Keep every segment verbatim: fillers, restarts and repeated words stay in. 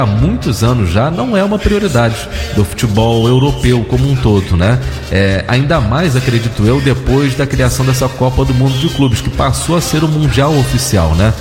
há muitos anos já não é uma prioridade do futebol europeu como um todo, né? É, ainda mais, acredito eu, depois da criação dessa Copa do Mundo de Clubes, que passou a ser o Mundial oficial, né?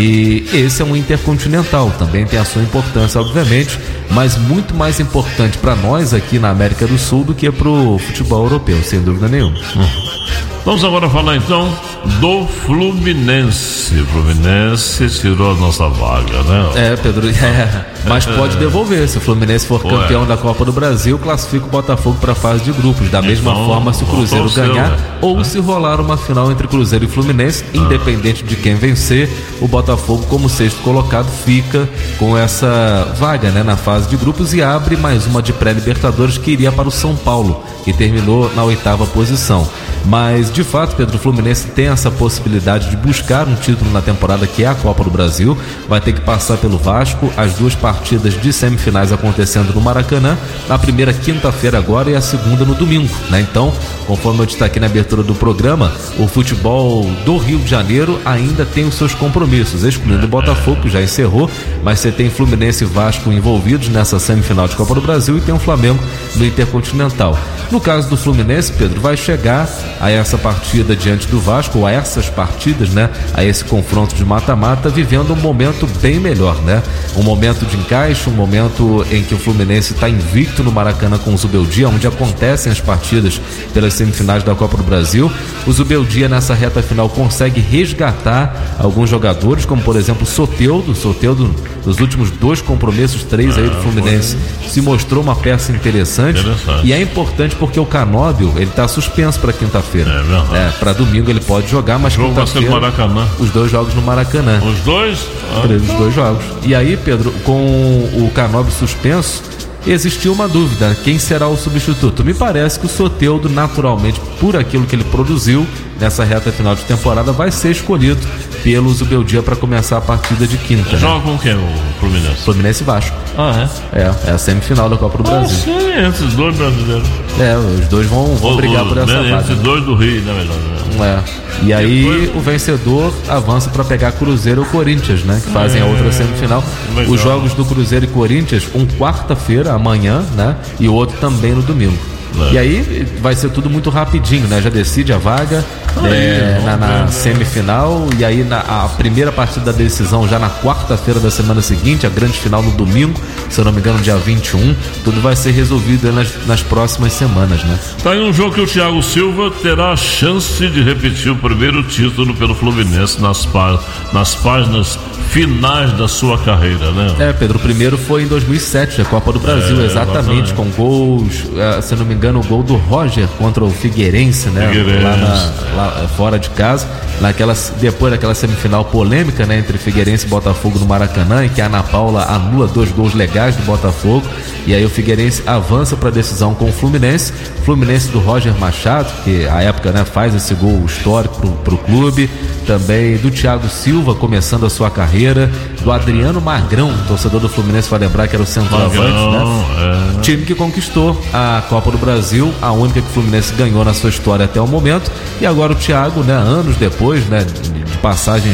E esse é um intercontinental, também tem a sua importância, obviamente, mas muito mais importante para nós aqui na América do Sul do que para o futebol europeu, sem dúvida nenhuma. Hum. Vamos agora falar então do Fluminense. O Fluminense tirou a nossa vaga, né? É, Pedro, é, mas pode devolver. Se o Fluminense for Ué. campeão da Copa do Brasil, classifica o Botafogo para a fase de grupos. Da mesma então, forma, se o Cruzeiro ganhar, seu, né? ou é. se rolar uma final entre Cruzeiro e Fluminense, ah. independente de quem vencer, o Botafogo, como sexto colocado, fica com essa vaga, né, na fase de grupos e abre mais uma de pré-Libertadores que iria para o São Paulo, que terminou na oitava posição. Mas, de fato, Pedro, o Fluminense tem essa possibilidade de buscar um título na temporada, que é a Copa do Brasil. Vai ter que passar pelo Vasco, as duas partidas de semifinais acontecendo no Maracanã, na primeira quinta-feira agora e a segunda no domingo, né? Então, conforme eu destaquei na abertura do programa, o futebol do Rio de Janeiro ainda tem os seus compromissos, excluindo o Botafogo, que já encerrou, mas você tem Fluminense e Vasco envolvidos nessa semifinal de Copa do Brasil e tem o Flamengo no Intercontinental. No caso do Fluminense, Pedro, vai chegar a essa partida diante do Vasco, ou a essas partidas, né, a esse confronto de mata-mata, vivendo um momento bem melhor, né? Um momento de encaixe, um momento em que o Fluminense está invicto no Maracanã com o Zubeldia, onde acontecem as partidas pelas semifinais da Copa do Brasil. O Zubeldia, nessa reta final, consegue resgatar alguns jogadores, como por exemplo o Soteldo. Soteldo, nos últimos dois compromissos, três aí do Fluminense, se mostrou uma peça interessante, interessante. E é importante porque o Canóbio, ele está suspenso para quinta-feira. É, é, para domingo ele pode jogar, mas jogo quinta-feira Maracanã. Os dois jogos no Maracanã. Os dois? Ah. Os dois jogos. E aí, Pedro, com o Canóbio suspenso, existiu uma dúvida: quem será o substituto? Me parece que o Soteldo, naturalmente, por aquilo que ele produziu nessa reta final de temporada, vai ser escolhido pelo Zubeldia para começar a partida de quinta. Joga né? com quem o Fluminense? Fluminense e Vasco. Ah, é? É, é a semifinal da Copa do Brasil. Ah, sim, entre os dois brasileiros. É, os dois vão, vão o, brigar por essa né, vaga. Entre os né? dois do Rio, na verdade. Né? É. E aí Depois... o vencedor avança para pegar Cruzeiro ou Corinthians, né? Que fazem é... a outra semifinal. Legal. Os jogos do Cruzeiro e Corinthians, um quarta-feira, amanhã, né? E o outro também no domingo. É. E aí vai ser tudo muito rapidinho, né? Já decide a vaga aí, é, na, na semifinal. E aí na, a primeira partida da decisão já na quarta-feira da semana seguinte, a grande final no domingo, se eu não me engano, dia vinte e um. Tudo vai ser resolvido nas, nas próximas semanas, né? Tá aí um jogo que o Thiago Silva terá a chance de repetir o primeiro título pelo Fluminense nas, pá, nas páginas finais da sua carreira, né? É, Pedro, o primeiro foi em dois mil e sete, a Copa do Brasil, é, exatamente, exatamente, com gols, se não me engano, o gol do Roger contra o Figueirense, né? Figueirense. Lá, na, lá fora de casa, naquela, depois daquela semifinal polêmica, né, entre Figueirense e Botafogo no Maracanã, em que a Ana Paula anula dois gols legais do Botafogo, e aí o Figueirense avança para a decisão com o Fluminense. Fluminense do Roger Machado, que à época, né, faz esse gol histórico para o clube, também do Thiago Silva começando a sua carreira, do Adriano Magrão, torcedor do Fluminense vai lembrar que era o centroavante, né? É. Time que conquistou a Copa do Brasil, a única que o Fluminense ganhou na sua história até o momento. E agora o Thiago, né, anos depois, né, de passagens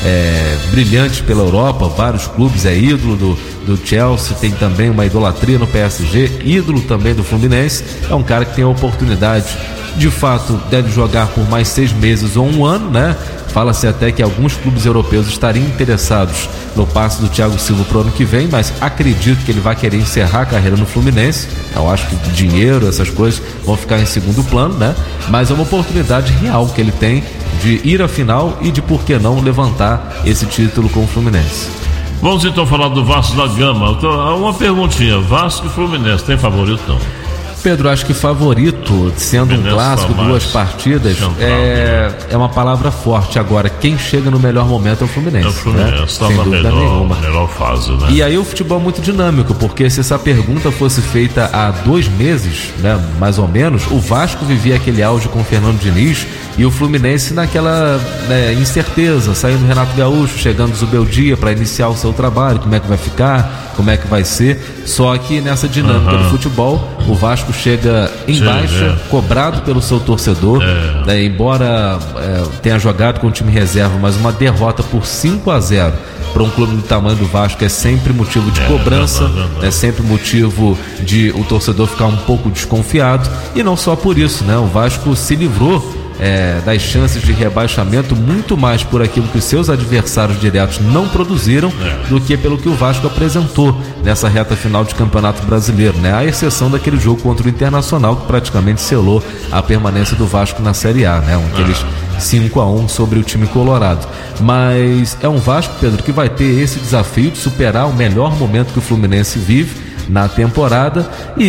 é, brilhantes pela Europa, vários clubes, é ídolo do, do Chelsea, tem também uma idolatria no P S G, ídolo também do Fluminense. É um cara que tem a oportunidade, de fato, deve jogar por mais seis meses ou um ano, né? Fala-se até que alguns clubes europeus estariam interessados no passe do Thiago Silva para o ano que vem, mas acredito que ele vai querer encerrar a carreira no Fluminense. Eu acho que dinheiro, essas coisas vão ficar em segundo plano, né? Mas é uma oportunidade real que ele tem de ir à final e de, por que não, levantar esse título com o Fluminense. Vamos então falar do Vasco da Gama. Uma perguntinha: Vasco e Fluminense, tem favorito não? Pedro, acho que favorito, sendo um clássico, duas partidas, é, é uma palavra forte. Agora, quem chega no melhor momento é o Fluminense. É o Fluminense, né? Está na melhor, melhor fase, né? E aí o futebol é muito dinâmico, porque se essa pergunta fosse feita há dois meses, né, mais ou menos, o Vasco vivia aquele auge com o Fernando Diniz e o Fluminense naquela, né, incerteza, saindo Renato Gaúcho, chegando Zubeldia para iniciar o seu trabalho, como é que vai ficar, como é que vai ser. Só que nessa dinâmica uhum. do futebol, o Vasco chega em Sim, baixa, é. cobrado pelo seu torcedor, é. né, embora é, tenha jogado com o time reserva, mas uma derrota por cinco a zero para um clube do tamanho do Vasco é sempre motivo de cobrança, é sempre motivo de o torcedor ficar um pouco desconfiado, e não só por isso, né? O Vasco se livrou É, das chances de rebaixamento muito mais por aquilo que os seus adversários diretos não produziram é. do que pelo que o Vasco apresentou nessa reta final de Campeonato Brasileiro, né? À exceção daquele jogo contra o Internacional, que praticamente selou a permanência do Vasco na Série A, né? Aqueles cinco a um sobre o time colorado. Mas é um Vasco, Pedro, que vai ter esse desafio de superar o melhor momento que o Fluminense vive na temporada,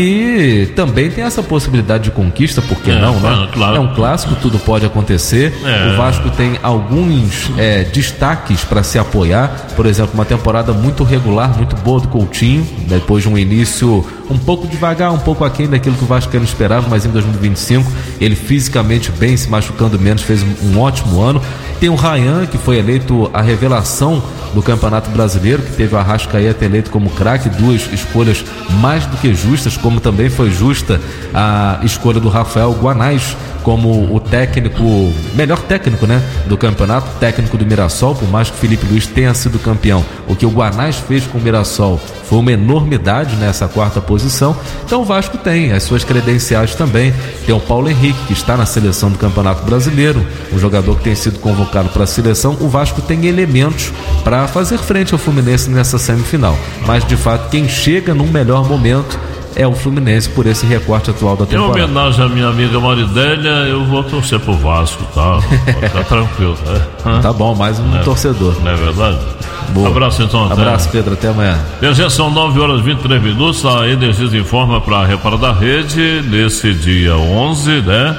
e também tem essa possibilidade de conquista, por que é, não, né? Claro. É um clássico, tudo pode acontecer. É. O Vasco tem alguns é, destaques para se apoiar, por exemplo, uma temporada muito regular, muito boa do Coutinho, depois de um início um pouco devagar, um pouco aquém daquilo que o Vasco esperava, mas em dois mil e vinte e cinco ele fisicamente bem, se machucando menos, fez um ótimo ano. Tem o Ryan, que foi eleito a revelação do Campeonato Brasileiro, que teve o Arrascaeta eleito como craque, duas escolhas mais do que justas, como também foi justa a escolha do Rafael Guanais como o técnico, melhor técnico, né, do campeonato, técnico do Mirassol, por mais que Felipe Luiz tenha sido campeão. O que o Guanais fez com o Mirassol foi uma enormidade nessa quarta posição. Então o Vasco tem as suas credenciais também. Tem o Paulo Henrique, que está na seleção do Campeonato Brasileiro, um jogador que tem sido convocado para a seleção. O Vasco tem elementos para fazer frente ao Fluminense nessa semifinal, mas de fato quem chega num melhor momento é o Fluminense, por esse recorte atual da temporada. Em homenagem à minha amiga Maridélia, eu vou torcer pro Vasco, tá? Tá tranquilo, né? Tá bom, mais um não torcedor. Não é verdade? Boa. Abraço então. Abraço, até... Pedro, até amanhã. Já são nove horas e vinte e três minutos, a Energisa informa para a Repara da Rede, nesse dia onze, né?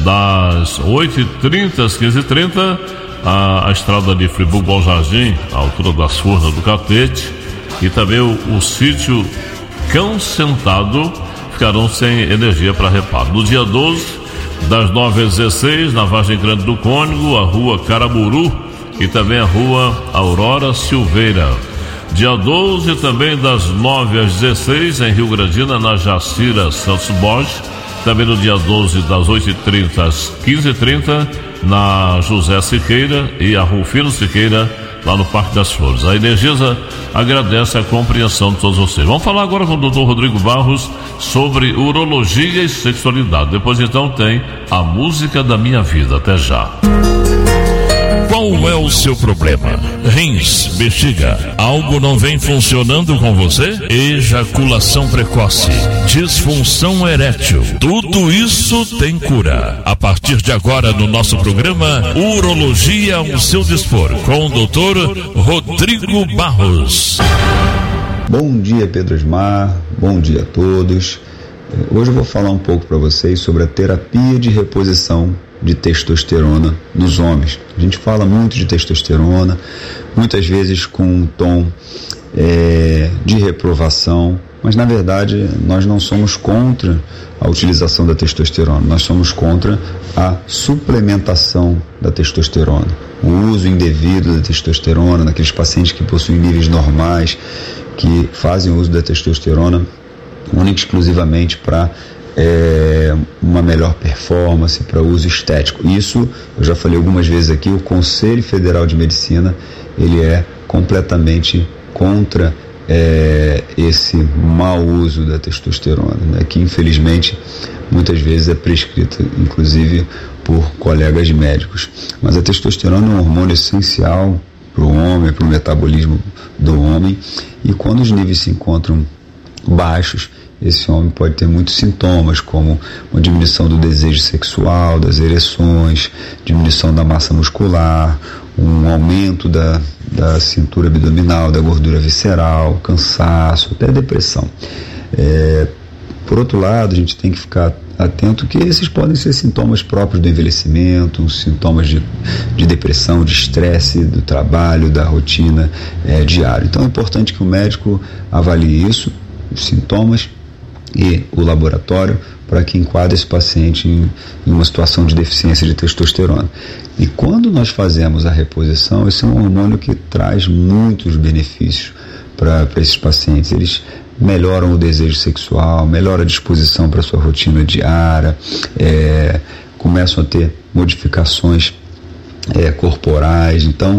Das oito e trinta às quinze e trinta, a, a estrada de Friburgo Bom Jardim, à altura das Furnas do Catete, e também o, o sítio Cão Sentado ficarão sem energia para reparo. No dia doze, das nove às dezesseis, na Vargem Grande do Cônego, a rua Caraburu e também a rua Aurora Silveira. Dia doze, também das nove às dezesseis, em Rio Grandina, na Jacira Santos Borges. Também no dia doze, das oito e trinta às quinze e trinta, na José Siqueira e a Rufino Siqueira, lá no Parque das Flores. A Energisa agradece a compreensão de todos vocês. Vamos falar agora com o doutor Rodrigo Barros sobre urologia e sexualidade. Depois então tem a música da minha vida. Até já. Qual é o seu problema? Rins, bexiga, algo não vem funcionando com você? Ejaculação precoce, disfunção erétil, tudo isso tem cura. A partir de agora no nosso programa Urologia ao seu dispor, com o doutor Rodrigo Barros. Bom dia, Pedro Osmar, bom dia a todos. Hoje eu vou falar um pouco para vocês sobre a terapia de reposição de testosterona nos homens. A gente fala muito de testosterona, muitas vezes com um tom é, de reprovação, mas na verdade nós não somos contra a utilização da testosterona, nós somos contra a suplementação da testosterona, o uso indevido da testosterona naqueles pacientes que possuem níveis normais, que fazem uso da testosterona única e exclusivamente para É, uma melhor performance, para uso estético. Isso, eu já falei algumas vezes aqui, o Conselho Federal de Medicina, ele é completamente contra é, esse mau uso da testosterona, né, que infelizmente muitas vezes é prescrita, inclusive por colegas médicos. Mas a testosterona é um hormônio essencial para o homem, para o metabolismo do homem, e quando os níveis se encontram baixos, esse homem pode ter muitos sintomas, como uma diminuição do desejo sexual, das ereções, diminuição da massa muscular, um aumento da, da cintura abdominal, da gordura visceral, cansaço, até depressão. É, por outro lado, a gente tem que ficar atento que esses podem ser sintomas próprios do envelhecimento, sintomas de, de depressão, de estresse, do trabalho, da rotina é, diária. Então é importante que o médico avalie isso, os sintomas e o laboratório, para que enquadre esse paciente em, em uma situação de deficiência de testosterona. E quando nós fazemos a reposição, esse é um hormônio que traz muitos benefícios para esses pacientes. Eles melhoram o desejo sexual, melhoram a disposição para a sua rotina diária, é, começam a ter modificações é, corporais. Então,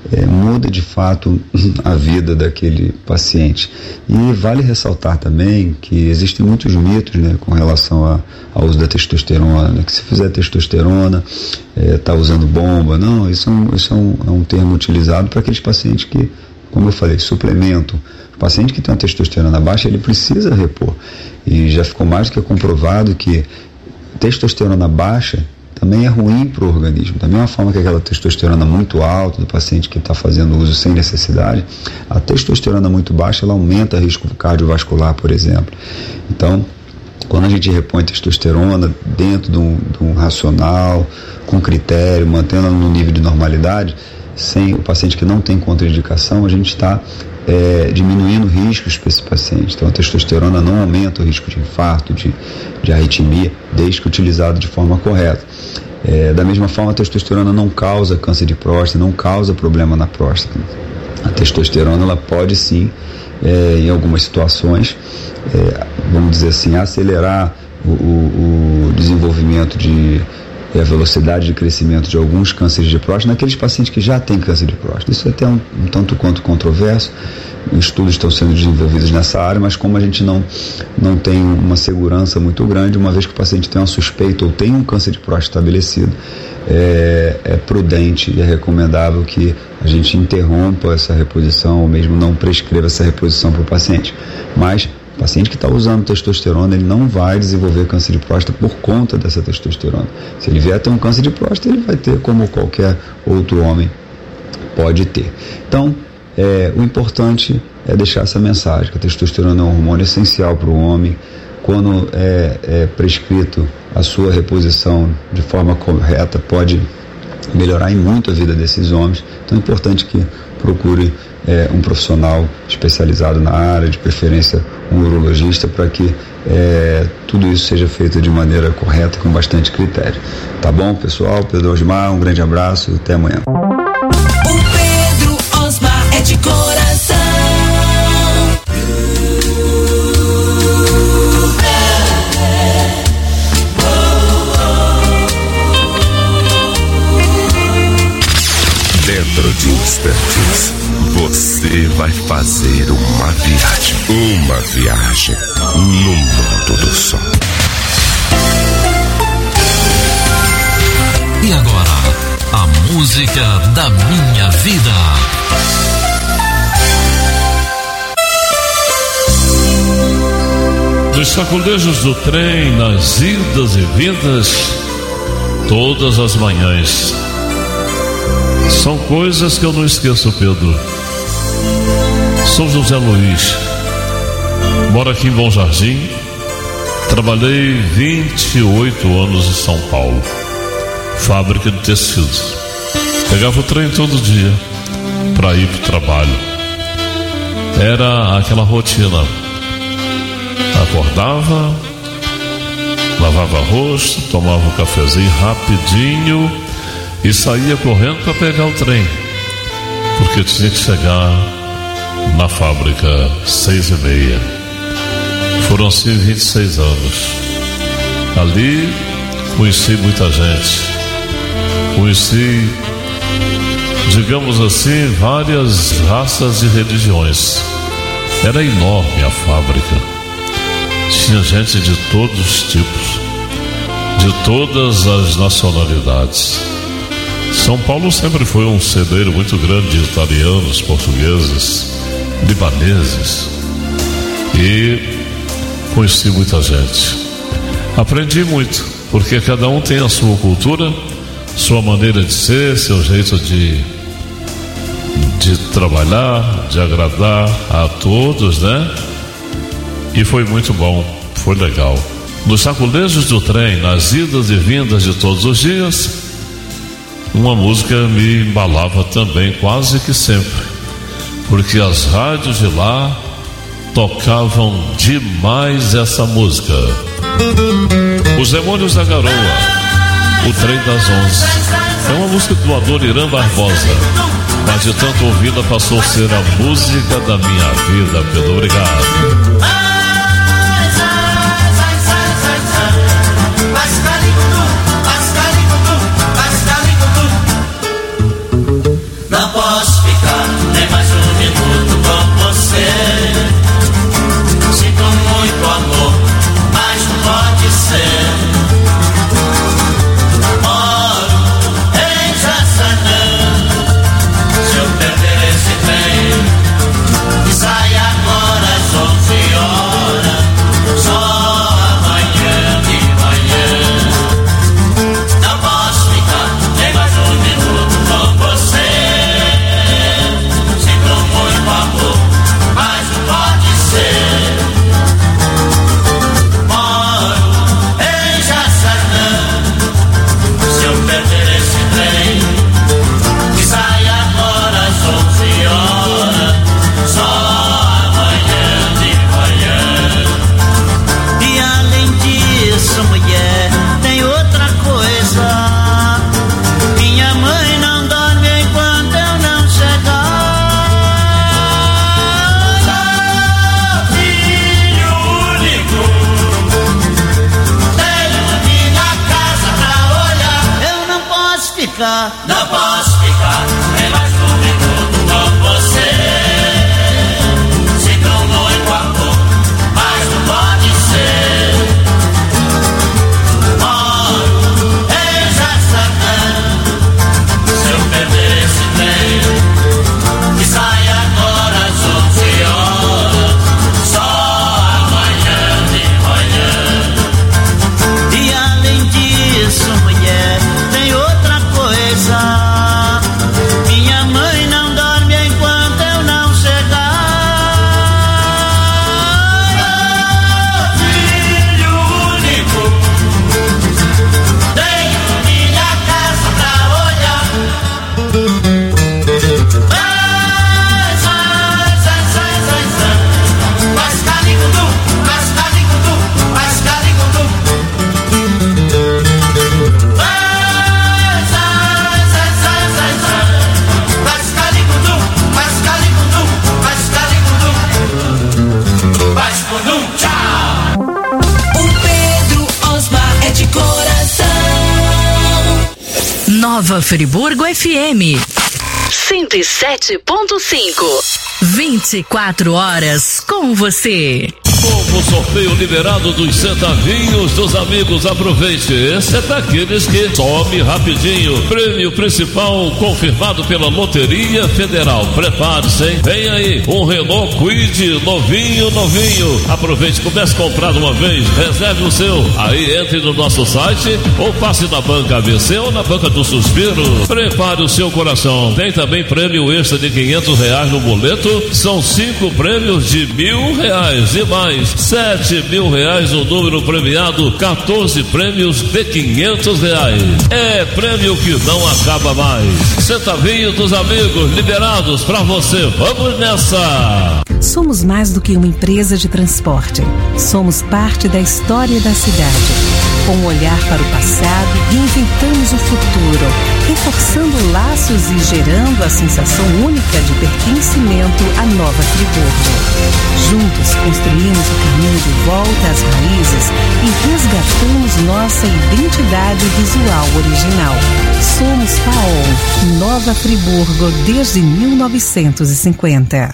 é, muda de fato a vida daquele paciente. E vale ressaltar também que existem muitos mitos, né, com relação a, ao uso da testosterona, né, que se fizer testosterona, está é, usando bomba. Não, isso é um, isso é um, é um termo utilizado para aqueles pacientes que, como eu falei, suplementam. O paciente que tem uma testosterona baixa, ele precisa repor. E já ficou mais do que comprovado que testosterona baixa também é ruim para o organismo. Da mesma forma que aquela testosterona muito alta do paciente que está fazendo uso sem necessidade, a testosterona muito baixa, ela aumenta o risco cardiovascular, por exemplo. Então, quando a gente repõe testosterona dentro de um, de um racional, com critério, mantendo no nível de normalidade, sem o paciente que não tem contraindicação, a gente está é, diminuindo riscos para esse paciente. Então a testosterona não aumenta o risco de infarto, de, de arritmia, desde que utilizado de forma correta. É, da mesma forma, a testosterona não causa câncer de próstata, não causa problema na próstata. A testosterona, ela pode sim, é, em algumas situações, é, vamos dizer assim, acelerar o, o, o desenvolvimento de e a velocidade de crescimento de alguns cânceres de próstata naqueles pacientes que já têm câncer de próstata. Isso é até um, um tanto quanto controverso, estudos estão sendo desenvolvidos nessa área, mas como a gente não, não tem uma segurança muito grande, uma vez que o paciente tem uma suspeita ou tem um câncer de próstata estabelecido, é, é prudente e é recomendável que a gente interrompa essa reposição ou mesmo não prescreva essa reposição para o paciente. Mas o paciente que está usando testosterona, ele não vai desenvolver câncer de próstata por conta dessa testosterona. Se ele vier a ter um câncer de próstata, ele vai ter como qualquer outro homem pode ter. Então, é, o importante é deixar essa mensagem, que a testosterona é um hormônio essencial para o homem. Quando é, é prescrito a sua reposição de forma correta, pode melhorar em muito a vida desses homens. Então é importante que procure é, um profissional especializado na área, de preferência um urologista, para que é, tudo isso seja feito de maneira correta e com bastante critério. Tá bom, pessoal? Pedro Osmar, um grande abraço e até amanhã. O Pedro Osmar é de coração. Dentro de Instantes, você vai fazer uma viagem. Uma viagem no mundo do som. E agora, a música da minha vida. Dos sacolejos do trem, nas idas e vindas, todas as manhãs. São coisas que eu não esqueço, Pedro. Sou José Luiz, moro aqui em Bom Jardim. Trabalhei vinte e oito anos em São Paulo, fábrica de tecidos. Pegava o trem todo dia para ir para o trabalho. Era aquela rotina. Acordava, lavava rosto, tomava um cafezinho rapidinho e saía correndo para pegar o trem, porque tinha que chegar na fábrica seis e meia. Foram assim vinte e seis anos. Ali conheci muita gente, conheci, digamos assim, várias raças e religiões. Era enorme a fábrica, tinha gente de todos os tipos, de todas as nacionalidades. São Paulo sempre foi um celeiro muito grande de italianos, portugueses, libaneses, e conheci muita gente. Aprendi muito, porque cada um tem a sua cultura, sua maneira de ser, seu jeito de, de trabalhar, de agradar a todos, né? E foi muito bom, foi legal. Nos sacolejos do trem, nas idas e vindas de todos os dias, uma música me embalava também quase que sempre, porque as rádios de lá tocavam demais essa música. Os Demônios da Garoa, o Trem das Onze. É uma música do Adoniran Barbosa, mas de tanto ouvida passou a ser a música da minha vida. Pedro, obrigado. Não posso Nova Friburgo F M cento e sete ponto cinco. vinte e quatro horas com você. Novo sorteio liberado dos centavinhos dos amigos. Aproveite. Esse é daqueles que some rapidinho. Prêmio principal confirmado pela Loteria Federal. Prepare-se, hein? Vem aí um Renault Kwid novinho, novinho. Aproveite, comece a comprar de uma vez. Reserve o seu. Aí entre no nosso site ou passe na banca A B C ou na banca do Suspiro. Prepare o seu coração. Tem também prêmio extra de quinhentos reais no boleto. São cinco prêmios de mil reais e mais sete mil reais o número premiado, quatorze prêmios de quinhentos reais. É prêmio que não acaba mais. Centavinho dos amigos liberados pra você. Vamos nessa! Somos mais do que uma empresa de transporte. Somos parte da história da cidade. Com um olhar para o passado, reinventamos o futuro, reforçando laços e gerando a sensação única de pertencimento à Nova Friburgo. Juntos construímos o caminho de volta às raízes e resgatamos nossa identidade visual original. Somos Faon, Nova Friburgo desde mil novecentos e cinquenta.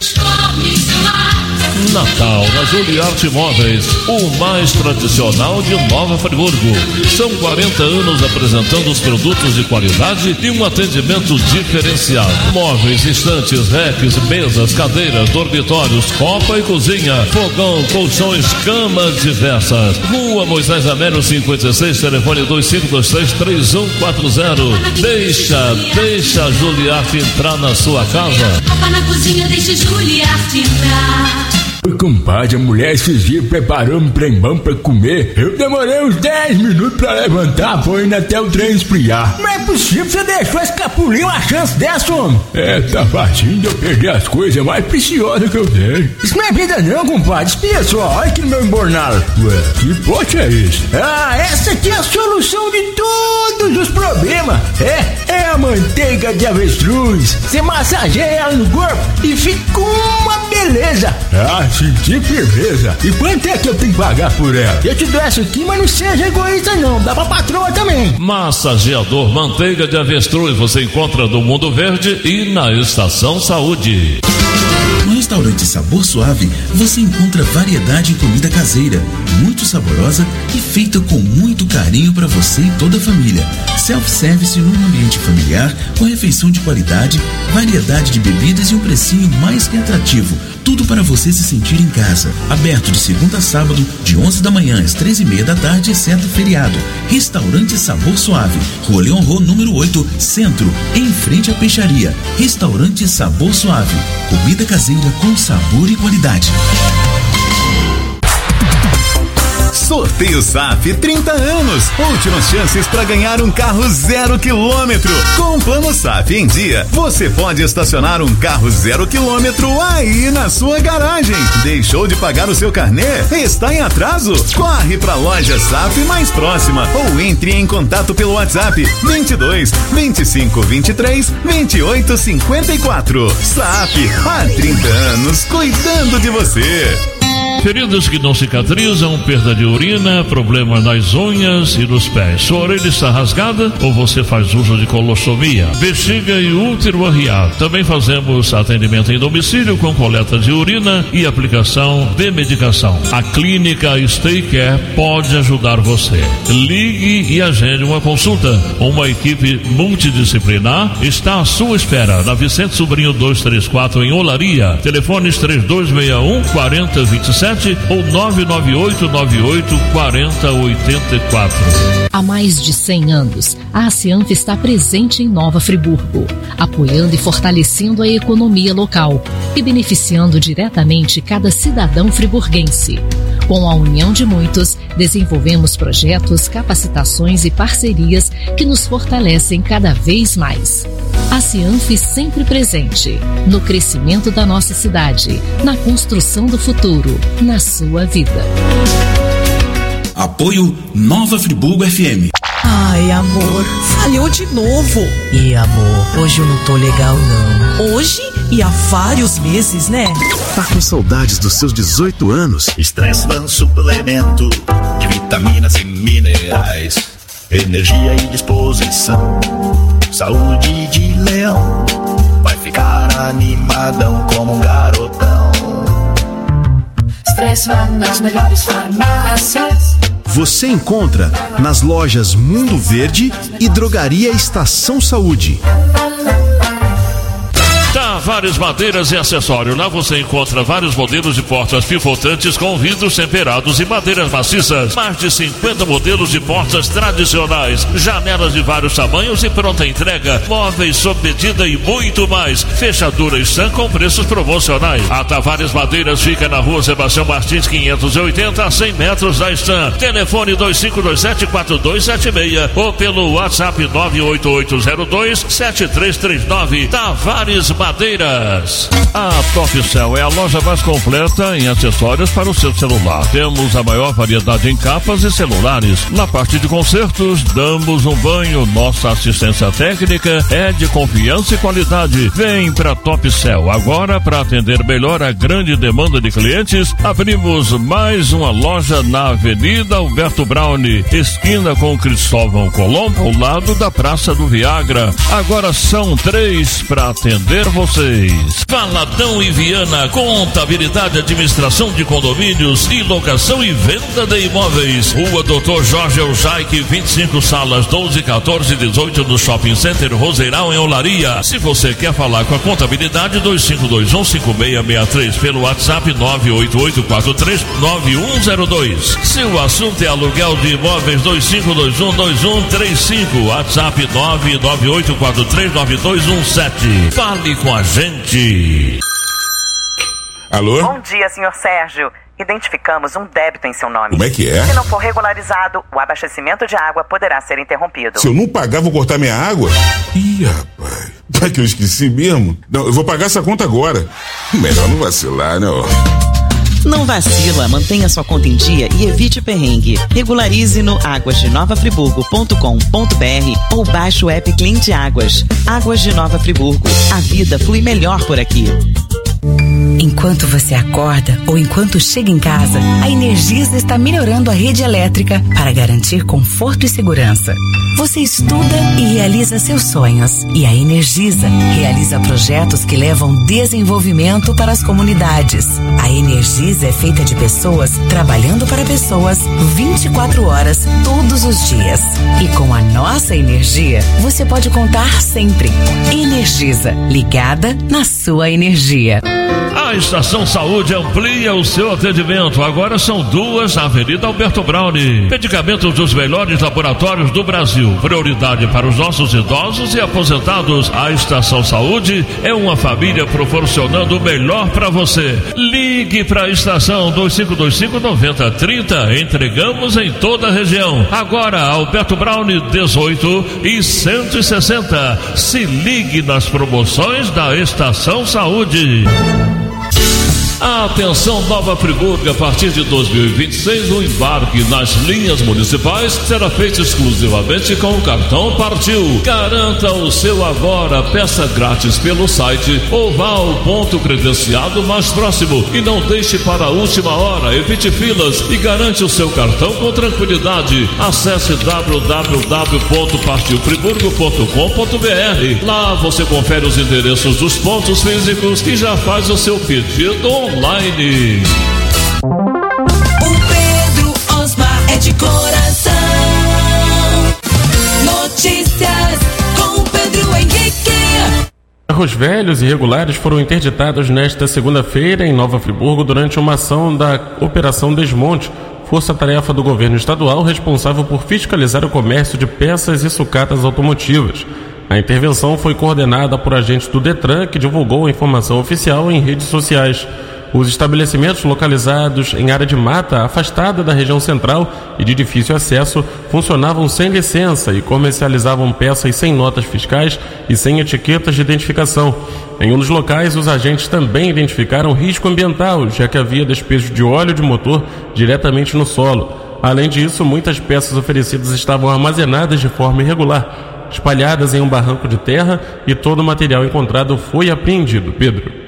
Natal na Juliarte Móveis, o mais tradicional de Nova Friburgo. São quarenta anos apresentando os produtos de qualidade e um atendimento diferenciado. Móveis, estantes, racks, mesas, cadeiras, dormitórios, copa e cozinha, fogão, colchões, camas diversas. Rua Moisés Américo cinquenta e seis, telefone dois cinco dois três, três um quatro zero. Deixa, deixa a Juliarte entrar na sua casa. Copa na cozinha, deixa Juliarte entrar. Compadre, a mulher esses dias preparou um trem bom pra comer. Eu demorei uns dez minutos pra levantar, foi indo até o trem esfriar. Não é possível, você deixou escapulir uma chance dessa, homem. É, tá facinho de eu perder as coisas mais preciosas que eu tenho. Isso não é vida não, compadre. Espia só, olha aqui no meu embornalo. Ué, que pote é esse? Ah, essa aqui é a solução de todos os problemas. É, é a manteiga de avestruz. Você massageia ela no corpo e fica uma beleza. Ah, senti firmeza. E quanto é que eu tenho que pagar por ela? Eu te dou essa aqui, mas não seja egoísta não, dá pra patroa também. Massageador Manteiga de Avestruz você encontra no Mundo Verde e na Estação Saúde. No restaurante Sabor Suave, você encontra variedade em comida caseira, muito saborosa e feita com muito carinho para você e toda a família. Self-service num ambiente familiar, com refeição de qualidade, variedade de bebidas e um precinho mais que atrativo. Tudo para você se sentir em casa. Aberto de segunda a sábado, de onze da manhã às três e meia da tarde, exceto feriado. Restaurante Sabor Suave, Rua Leon Rô, número oito, Centro, em frente à peixaria. Restaurante Sabor Suave, comida caseira com sabor e qualidade. Sorteio S A F trinta anos. Últimas chances para ganhar um carro zero quilômetro. Com o plano S A F em dia, você pode estacionar um carro zero quilômetro aí na sua garagem. Deixou de pagar o seu carnê? Está em atraso? Corre para a loja S A F mais próxima ou entre em contato pelo WhatsApp vinte e dois, vinte e cinco, vinte e três, vinte e oito, cinquenta e quatro. S A F, há trinta anos cuidando de você. Feridas que não cicatrizam, perda de urina, problemas nas unhas e nos pés. Sua orelha está rasgada ou você faz uso de colossomia? Bexiga e útero arriado. Também fazemos atendimento em domicílio com coleta de urina e aplicação de medicação. A clínica Stay Care pode ajudar você. Ligue e agende uma consulta. Uma equipe multidisciplinar está à sua espera na Vicente Sobrinho duzentos e trinta e quatro em Olaria. Telefones três dois seis um, quatro zero dois sete ou nove nove oito nove oito quatro zero oito quatro. Há mais de cem anos, a Acianf está presente em Nova Friburgo, apoiando e fortalecendo a economia local e beneficiando diretamente cada cidadão friburguense. Com a união de muitos, desenvolvemos projetos, capacitações e parcerias que nos fortalecem cada vez mais. A Acianf sempre presente no crescimento da nossa cidade, na construção do futuro, na sua vida. Apoio Nova Friburgo F M. Ai, amor, falhou de novo. E amor, hoje eu não tô legal não. Hoje? E há vários meses, né? Tá com saudades dos seus dezoito anos? Estressman suplemento de vitaminas e minerais, energia e disposição. saúde de leão. Vai ficar animadão como um garotão. Expressa nas melhores farmácias. Você encontra nas lojas Mundo Verde e Drogaria Estação Saúde. Tavares Madeiras e Acessório. Lá você encontra vários modelos de portas pivotantes com vidros temperados e madeiras maciças. Mais de cinquenta modelos de portas tradicionais. Janelas de vários tamanhos e pronta entrega. Móveis sob medida e muito mais. Fechadura Stan com preços promocionais. A Tavares Madeiras fica na rua Sebastião Martins quinhentos e oitenta, a cem metros da Stan. Telefone dois cinco dois sete, quatro dois sete seis ou pelo WhatsApp nove oito oito zero dois, sete três três nove. Tavares Madeiras. A Top Cell é a loja mais completa em acessórios para o seu celular. Temos a maior variedade em capas e celulares. Na parte de consertos, damos um banho. Nossa assistência técnica é de confiança e qualidade. Vem para Top Cell. Agora, para atender melhor a grande demanda de clientes, abrimos mais uma loja na Avenida Alberto Braune, esquina com Cristóvão Colombo, ao lado da Praça do Viagra. Agora são três para atender vocês. Valadão e Viana, contabilidade, administração de condomínios e locação e venda de imóveis. Rua Doutor Jorge Eljaique, vinte e cinco, salas doze, quatorze e dezoito no Shopping Center Roseiral em Olaria. Se você quer falar com a contabilidade, dois cinco dois um, cinco seis seis três pelo WhatsApp nove oito oito quatro três nove um zero dois. Se o assunto é aluguel de imóveis, dois cinco dois um, dois um três cinco, WhatsApp nove nove oito quatro três nove dois um sete. Fale com a gente. Alô? Bom dia, senhor Sérgio. Identificamos um débito em seu nome. Como é que é? Se não for regularizado, o abastecimento de água poderá ser interrompido. Se eu não pagar, vou cortar minha água? Ih, rapaz. Vai que eu esqueci mesmo? Não, eu vou pagar essa conta agora. Melhor não vacilar, né? Não vacila, mantenha sua conta em dia e evite perrengue. Regularize no águas de nova friburgo ponto com ponto br ou baixe o app Cliente Águas. Águas de Nova Friburgo. A vida flui melhor por aqui. Enquanto você acorda ou enquanto chega em casa, a Energisa está melhorando a rede elétrica para garantir conforto e segurança. Você estuda e realiza seus sonhos. E a Energisa realiza projetos que levam desenvolvimento para as comunidades. A Energisa é feita de pessoas trabalhando para pessoas vinte e quatro horas, todos os dias. E com a nossa energia, você pode contar sempre. Energisa, ligada na sua energia. A Estação Saúde amplia o seu atendimento. Agora são duas na Avenida Alberto Braune. Medicamentos dos melhores laboratórios do Brasil. Prioridade para os nossos idosos e aposentados. A Estação Saúde é uma família proporcionando o melhor para você. Ligue para a estação dois cinco dois cinco, nove zero três zero. Entregamos em toda a região. Agora Alberto Braune dezoito e cento e sessenta. Se ligue nas promoções da Estação Saúde. Atenção, Nova Friburgo, a partir de dois mil e vinte e seis o embarque nas linhas municipais será feito exclusivamente com o cartão Partiu. Garanta o seu agora, peça grátis pelo site ou vá ao ponto credenciado mais próximo e não deixe para a última hora, evite filas e garante o seu cartão com tranquilidade. Acesse w w w ponto partiu friburgo ponto com ponto br. Lá você confere os endereços dos pontos físicos e já faz o seu pedido online. O Pedro Osmar é de coração. Notícias com o Pedro Henrique. Carros velhos e irregulares foram interditados nesta segunda-feira em Nova Friburgo durante uma ação da Operação Desmonte, força-tarefa do governo estadual responsável por fiscalizar o comércio de peças e sucatas automotivas. A intervenção foi coordenada por agentes do Detran, que divulgou a informação oficial em redes sociais. Os estabelecimentos localizados em área de mata afastada da região central e de difícil acesso funcionavam sem licença e comercializavam peças sem notas fiscais e sem etiquetas de identificação. Em um dos locais, os agentes também identificaram risco ambiental, já que havia despejo de óleo de motor diretamente no solo. Além disso, muitas peças oferecidas estavam armazenadas de forma irregular, espalhadas em um barranco de terra, e todo o material encontrado foi apreendido. Pedro.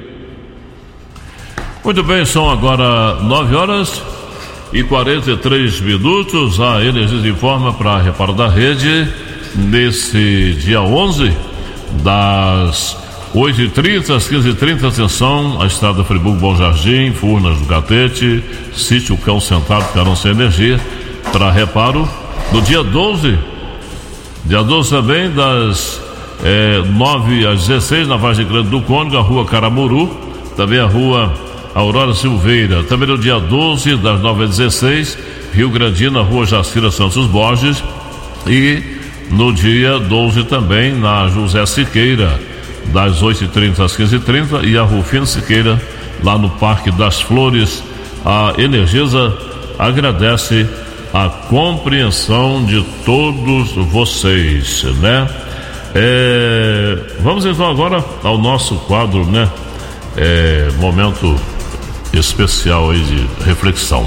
Muito bem, são agora nove horas e quarenta e três minutos. A Energisa informa para a Reparo da Rede nesse dia onze, das oito e trinta às quinze e trinta, atenção, a estrada Friburgo Bom Jardim, Furnas do Catete, sítio Cão Sentado ficaram sem energia para reparo. No dia doze, dia doze também, das é, nove às dezesseis, na Vargem Grande do Cônego, a rua Caramuru, também a rua Aurora Silveira. Também no dia doze, das nove às dezesseis, Rio Grandina, rua Jacira Santos Borges. E no dia doze também, na José Siqueira, das oito e trinta às quinze e trinta, e a Rufino Siqueira, lá no Parque das Flores. A Energisa agradece a compreensão de todos vocês, né? É, vamos então agora ao nosso quadro, né? É, momento especial aí de reflexão.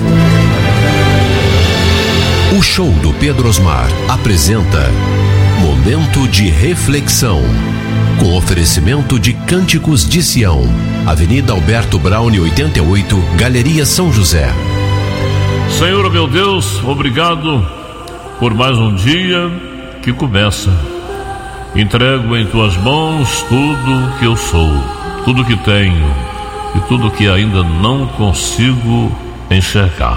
O show do Pedro Osmar apresenta Momento de Reflexão, com oferecimento de Cânticos de Sião, Avenida Alberto Braune oitenta e oito, Galeria São José. Senhor, meu Deus, obrigado por mais um dia que começa. Entrego em tuas mãos tudo que eu sou, tudo que tenho e tudo que ainda não consigo enxergar.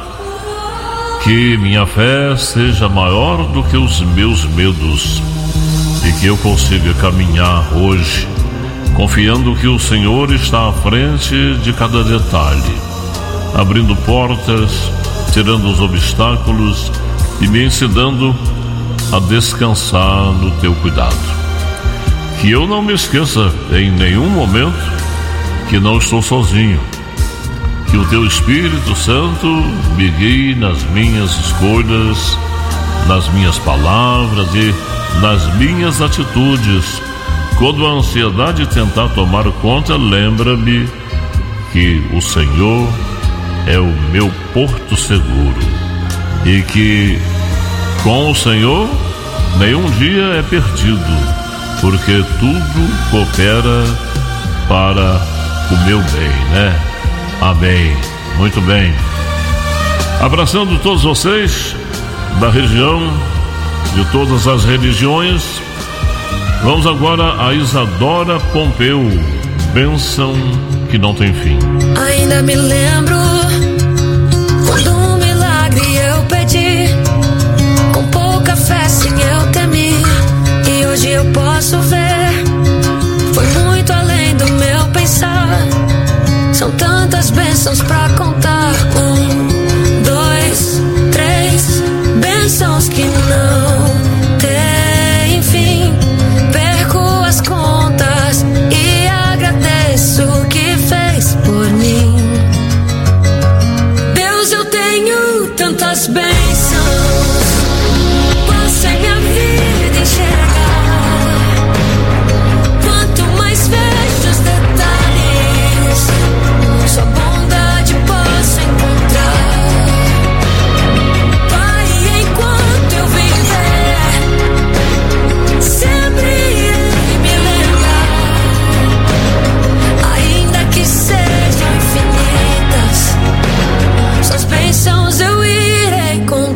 Que minha fé seja maior do que os meus medos e que eu consiga caminhar hoje, confiando que o Senhor está à frente de cada detalhe, abrindo portas, tirando os obstáculos e me ensinando a descansar no teu cuidado. Que eu não me esqueça em nenhum momento que não estou sozinho, que o teu Espírito Santo me guie nas minhas escolhas, nas minhas palavras e nas minhas atitudes. Quando a ansiedade tentar tomar conta, lembra-me que o Senhor é o meu porto seguro e que com o Senhor nenhum dia é perdido, porque tudo coopera para o meu bem, né? Amém. Muito bem. Abraçando todos vocês da região, de todas as religiões. Vamos agora a Isadora Pompeu, bênção que não tem fim. Ainda me lembro quando um milagre eu pedi, com pouca fé sim eu temi, e hoje eu posso ver, foi muito além do meu pensar. São tantas bênçãos pra contar. Um, dois, três bênçãos que não tem fim. Perco as contas e agradeço o que fez por mim. Deus, eu tenho tantas bênçãos, posso em minha vida enxergar. Quanto mais vejo os detalhes, sua bondade posso encontrar. Pai, enquanto eu viver, sempre irei me lembrar. Ainda que sejam infinitas, suas bênçãos eu irei contar.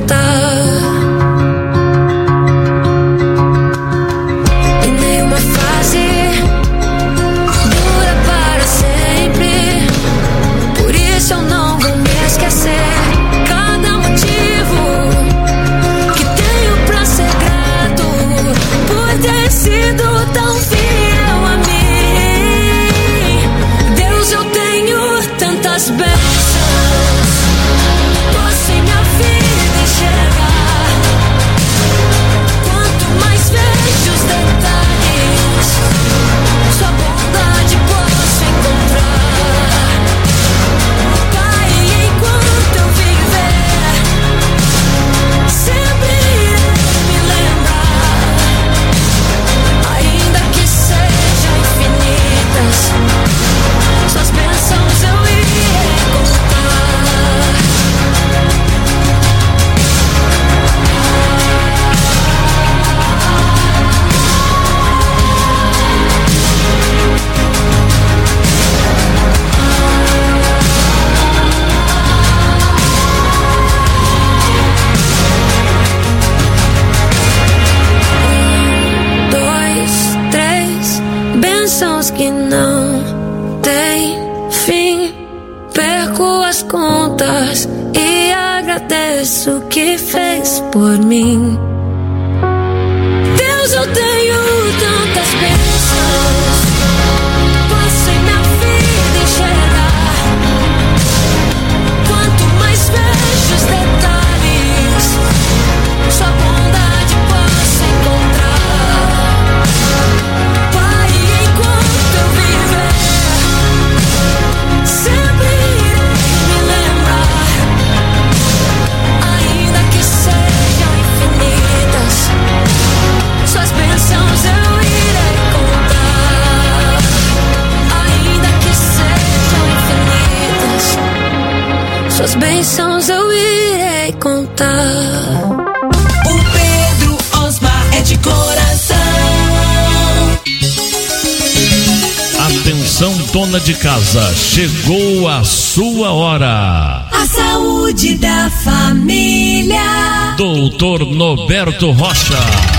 agradeço que fez por mim. Deus, eu tenho tantas bênçãos, posso em minha vida enxergar. Quanto mais vejo os detalhes, sua bondade posso encontrar. Pai, enquanto eu viver, sempre irei me lembrar. Ainda que sejam infinitas, suas bênçãos eu irei contar. Ainda que sejam infinitas, suas bênçãos eu irei contar. O Pedro Osmar é de coração. Atenção, dona de casa, chegou a sua hora. A saúde da família. Doutor Norberto Rocha.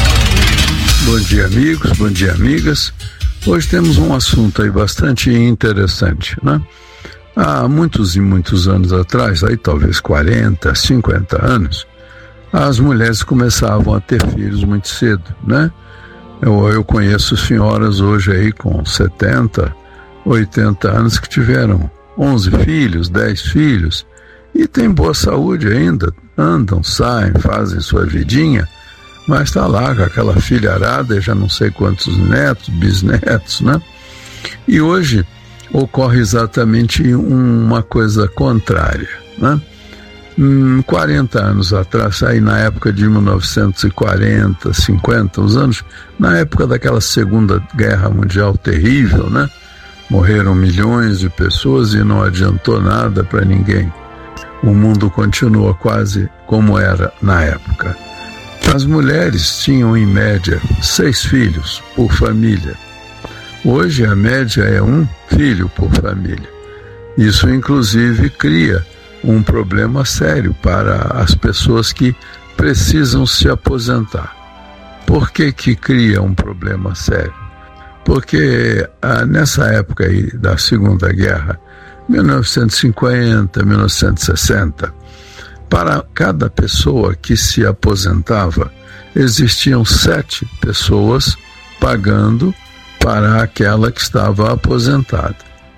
Bom dia, amigos, bom dia, amigas. Hoje temos um assunto aí bastante interessante, né? Há muitos e muitos anos atrás, aí talvez quarenta, cinquenta anos, as mulheres começavam a ter filhos muito cedo, né? Eu, eu conheço senhoras hoje aí com setenta, oitenta anos que tiveram onze filhos, dez filhos e têm boa saúde ainda, andam, saem, fazem sua vidinha, mas está lá com aquela filharada e já não sei quantos netos, bisnetos, né? E hoje ocorre exatamente uma coisa contrária, né? Hum, quarenta anos atrás, aí na época de mil novecentos e quarenta, cinquenta, os anos, na época daquela Segunda Guerra Mundial terrível, né? Morreram milhões de pessoas e não adiantou nada para ninguém. O mundo continua quase como era na época. As mulheres tinham em média seis filhos por família. Hoje a média é um filho por família. Isso inclusive cria um problema sério para as pessoas que precisam se aposentar. Por que que cria um problema sério? Porque ah, nessa época aí da Segunda Guerra, mil novecentos e cinquenta, mil novecentos e sessenta, para cada pessoa que se aposentava, existiam sete pessoas pagando para aquela que estava aposentada.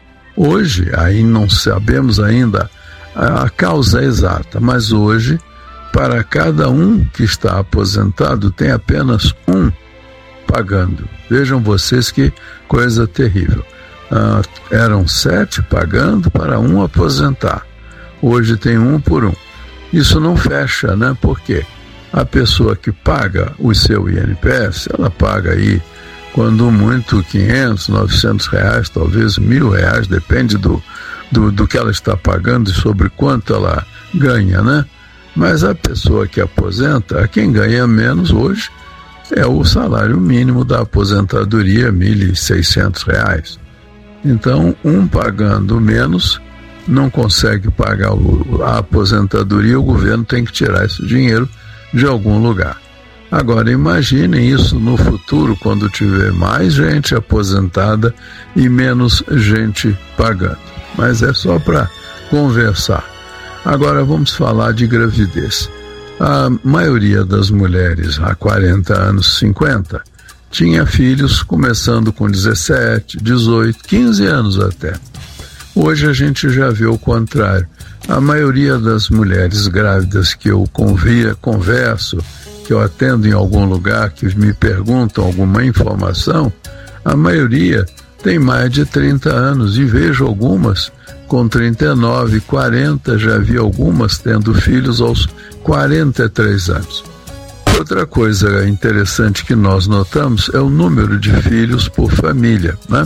Hoje, aí não sabemos ainda a causa exata, mas hoje, para cada um que está aposentado, tem apenas um pagando. Vejam vocês que coisa terrível. Ah, eram sete pagando para um aposentar. Hoje tem um por um. Isso não fecha, né? Porque a pessoa que paga o seu I N P S, ela paga aí, quando muito, quinhentos, novecentos reais, talvez mil reais, depende do, do, do que ela está pagando e sobre quanto ela ganha, né? Mas a pessoa que aposenta, quem ganha menos hoje é o salário mínimo da aposentadoria, mil e seiscentos reais. Então, um pagando menos não consegue pagar a aposentadoria, o governo tem que tirar esse dinheiro de algum lugar. Agora, imaginem isso no futuro, quando tiver mais gente aposentada e menos gente pagando. Mas é só para conversar. Agora vamos falar de gravidez. A maioria das mulheres há quarenta anos, cinquenta, tinha filhos começando com dezessete, dezoito, quinze anos até. Hoje a gente já vê o contrário. A maioria das mulheres grávidas que eu convia, converso, que eu atendo em algum lugar, que me perguntam alguma informação, a maioria tem mais de trinta anos e vejo algumas com trinta e nove, quarenta, já vi algumas tendo filhos aos quarenta e três anos. Outra coisa interessante que nós notamos é o número de filhos por família, né?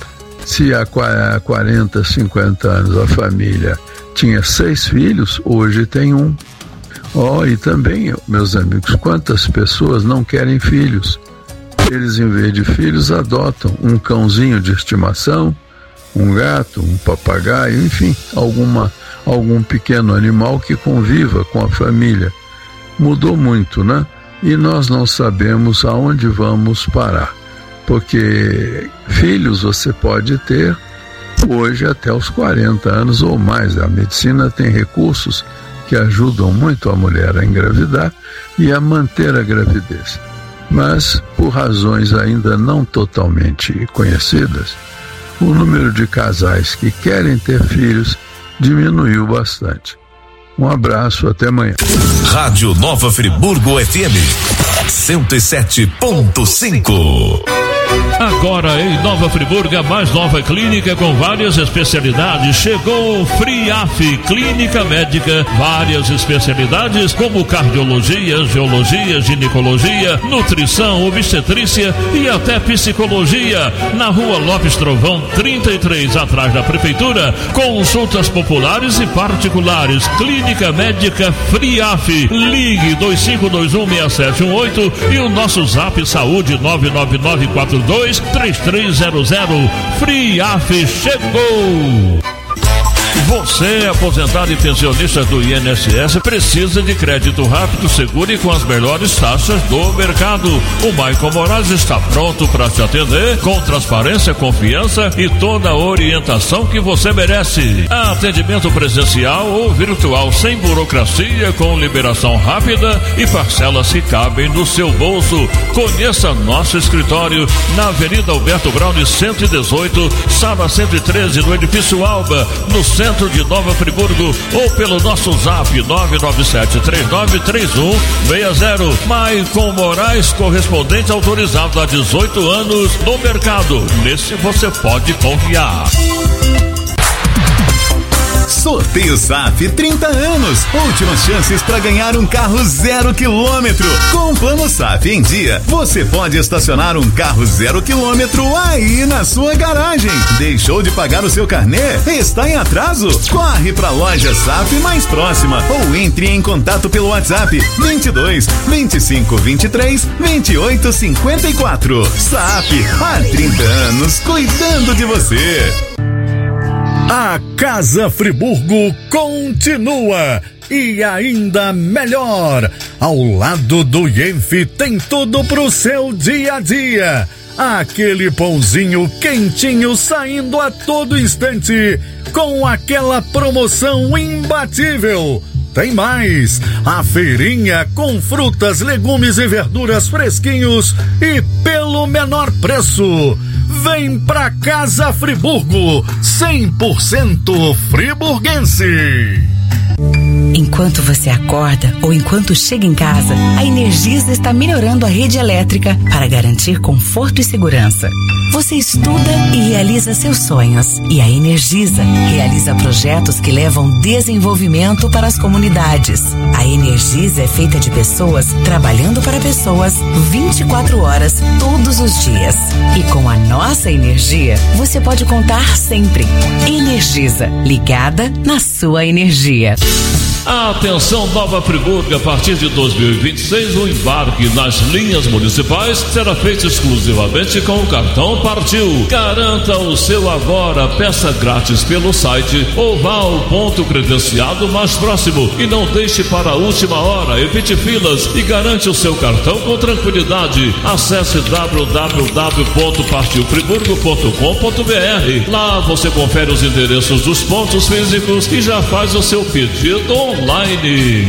Se há quarenta, cinquenta anos a família tinha seis filhos, hoje tem um. Oh, e também, meus amigos, quantas pessoas não querem filhos? Eles, em vez de filhos, adotam um cãozinho de estimação, um gato, um papagaio, enfim, alguma, algum pequeno animal que conviva com a família. Mudou muito, né? E nós não sabemos aonde vamos parar, porque filhos você pode ter hoje até os quarenta anos ou mais. A medicina tem recursos que ajudam muito a mulher a engravidar e a manter a gravidez. Mas, por razões ainda não totalmente conhecidas, o número de casais que querem ter filhos diminuiu bastante. Um abraço, até amanhã. Rádio Nova Friburgo F M cento e sete ponto cinco. Agora em Nova Friburgo, a mais nova clínica com várias especialidades. Chegou Friaf, clínica médica, várias especialidades como cardiologia, angiologia, ginecologia, nutrição, obstetrícia e até psicologia. Na rua Lopes Trovão, trinta e três, atrás da prefeitura. Consultas populares e particulares. Clínica médica Friaf. Ligue dois cinco dois um seis sete um oito e o nosso zap saúde nove nove nove quatro dois três três zero zero. Friaf chegou! Você, aposentado e pensionista do I N S S, precisa de crédito rápido, seguro e com as melhores taxas do mercado. O Maicon Moraes está pronto para te atender com transparência, confiança e toda a orientação que você merece. Atendimento presencial ou virtual, sem burocracia, com liberação rápida e parcelas que cabem no seu bolso. Conheça nosso escritório na Avenida Alberto Braune cento e dezoito, sala cento e treze, no edifício Alba, no centro de Nova Friburgo, ou pelo nosso zap nove nove sete três nove três um seis zero. Maicon Moraes, correspondente autorizado há dezoito anos no mercado. Nesse você pode confiar. Sorteio S A F trinta anos. Últimas chances para ganhar um carro zero quilômetro. Com o plano S A F em dia, você pode estacionar um carro zero quilômetro aí na sua garagem. Deixou de pagar o seu carnê? Está em atraso? Corre para a loja S A F mais próxima ou entre em contato pelo WhatsApp vinte e dois, vinte e cinco, vinte e três, vinte e oito, cinquenta e quatro. S A F, há trinta anos cuidando de você. A Casa Friburgo continua e ainda melhor. Ao lado do Ienf tem tudo pro seu dia a dia. Aquele pãozinho quentinho saindo a todo instante com aquela promoção imbatível. Tem mais, a feirinha com frutas, legumes e verduras fresquinhos e pelo menor preço. Vem pra Casa Friburgo, cem por cento friburguense. Enquanto você acorda ou enquanto chega em casa, a Energisa está melhorando a rede elétrica para garantir conforto e segurança. Você estuda e realiza seus sonhos. E a Energisa realiza projetos que levam desenvolvimento para as comunidades. A Energisa é feita de pessoas trabalhando para pessoas vinte e quatro horas, todos os dias. E com a nossa energia, você pode contar sempre. Energisa, ligada na sua energia. Atenção Nova Friburgo, a partir de dois mil e vinte e seis o embarque nas linhas municipais será feito exclusivamente com o cartão Partiu. Garanta o seu agora, peça grátis pelo site ou vá ao ponto credenciado mais próximo e não deixe para a última hora, evite filas e garante o seu cartão com tranquilidade. Acesse w w w ponto partiu friburgo ponto com ponto b r. Lá você confere os endereços dos pontos físicos e já faz o seu pedido online.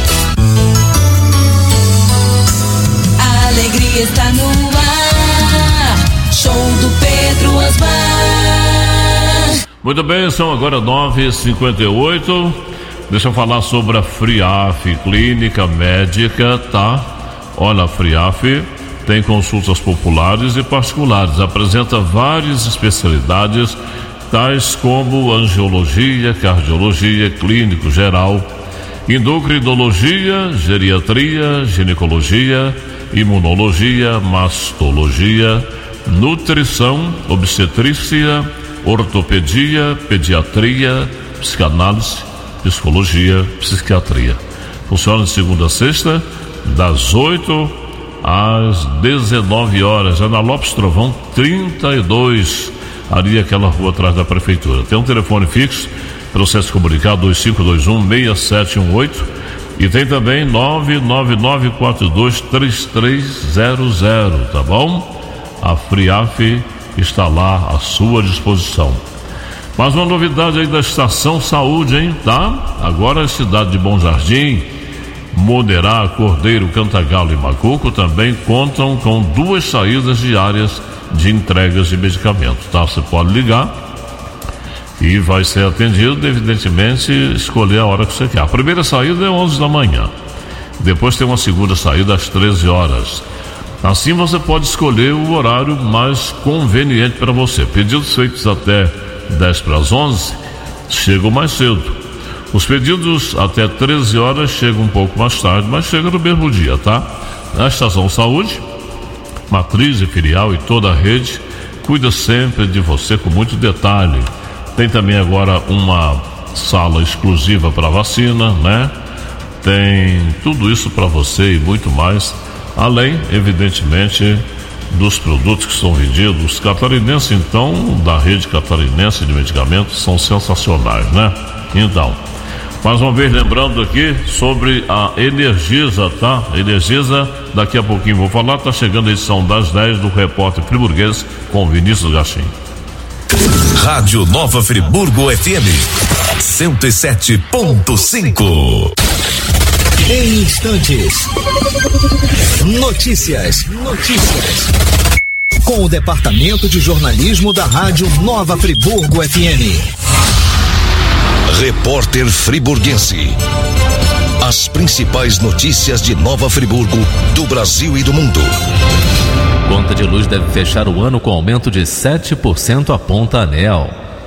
A alegria está no ar. Show do Pedro Osmar. Muito bem, são agora nove e cinquenta e oito. Deixa eu falar sobre a Friaf, clínica médica, tá? Olha, a Friaf tem consultas populares e particulares, apresenta várias especialidades, tais como angiologia, cardiologia, clínico geral, endocrinologia, geriatria, ginecologia, imunologia, mastologia, nutrição, obstetrícia, ortopedia, pediatria, psicanálise, psicologia, psiquiatria. Funciona de segunda a sexta, das oito às dezenove horas, já na Lopes Trovão trinta e dois, ali aquela rua atrás da prefeitura. Tem um telefone fixo para você se comunicar, dois cinco dois um seis sete um oito, e tem também nove nove nove quatro dois três três zero zero, tá bom? A Friaf está lá à sua disposição. Mais uma novidade aí da Estação Saúde, hein, tá? Agora a cidade de Bom Jardim, Moderá, Cordeiro, Cantagalo e Macuco também contam com duas saídas diárias de entregas de medicamentos, tá? Você pode ligar e vai ser atendido, evidentemente, escolher a hora que você quer. A primeira saída é onze da manhã. Depois tem uma segunda saída às treze horas. Assim você pode escolher o horário mais conveniente para você. Pedidos feitos até dez para as onze chegam mais cedo. Os pedidos até treze horas chegam um pouco mais tarde, mas chegam no mesmo dia, tá? A Estação Saúde, matriz e filial e toda a rede cuida sempre de você com muito detalhe. Tem também agora uma sala exclusiva para vacina, né? Tem tudo isso para você e muito mais, além, evidentemente, dos produtos que são vendidos. Os catarinenses, então, da rede catarinense de medicamentos são sensacionais, né? Então, mais uma vez lembrando aqui sobre a Energisa, tá? Energisa, daqui a pouquinho vou falar, tá chegando a edição das dez do Repórter Friburguês com Vinícius Gachim. Rádio Nova Friburgo F M cento e sete ponto cinco. Em instantes, notícias, notícias, com o Departamento de Jornalismo da Rádio Nova Friburgo F M. Repórter Friburguense. As principais notícias de Nova Friburgo, do Brasil e do mundo. Conta de luz deve fechar o ano com aumento de sete por cento, aponta a ANEEL.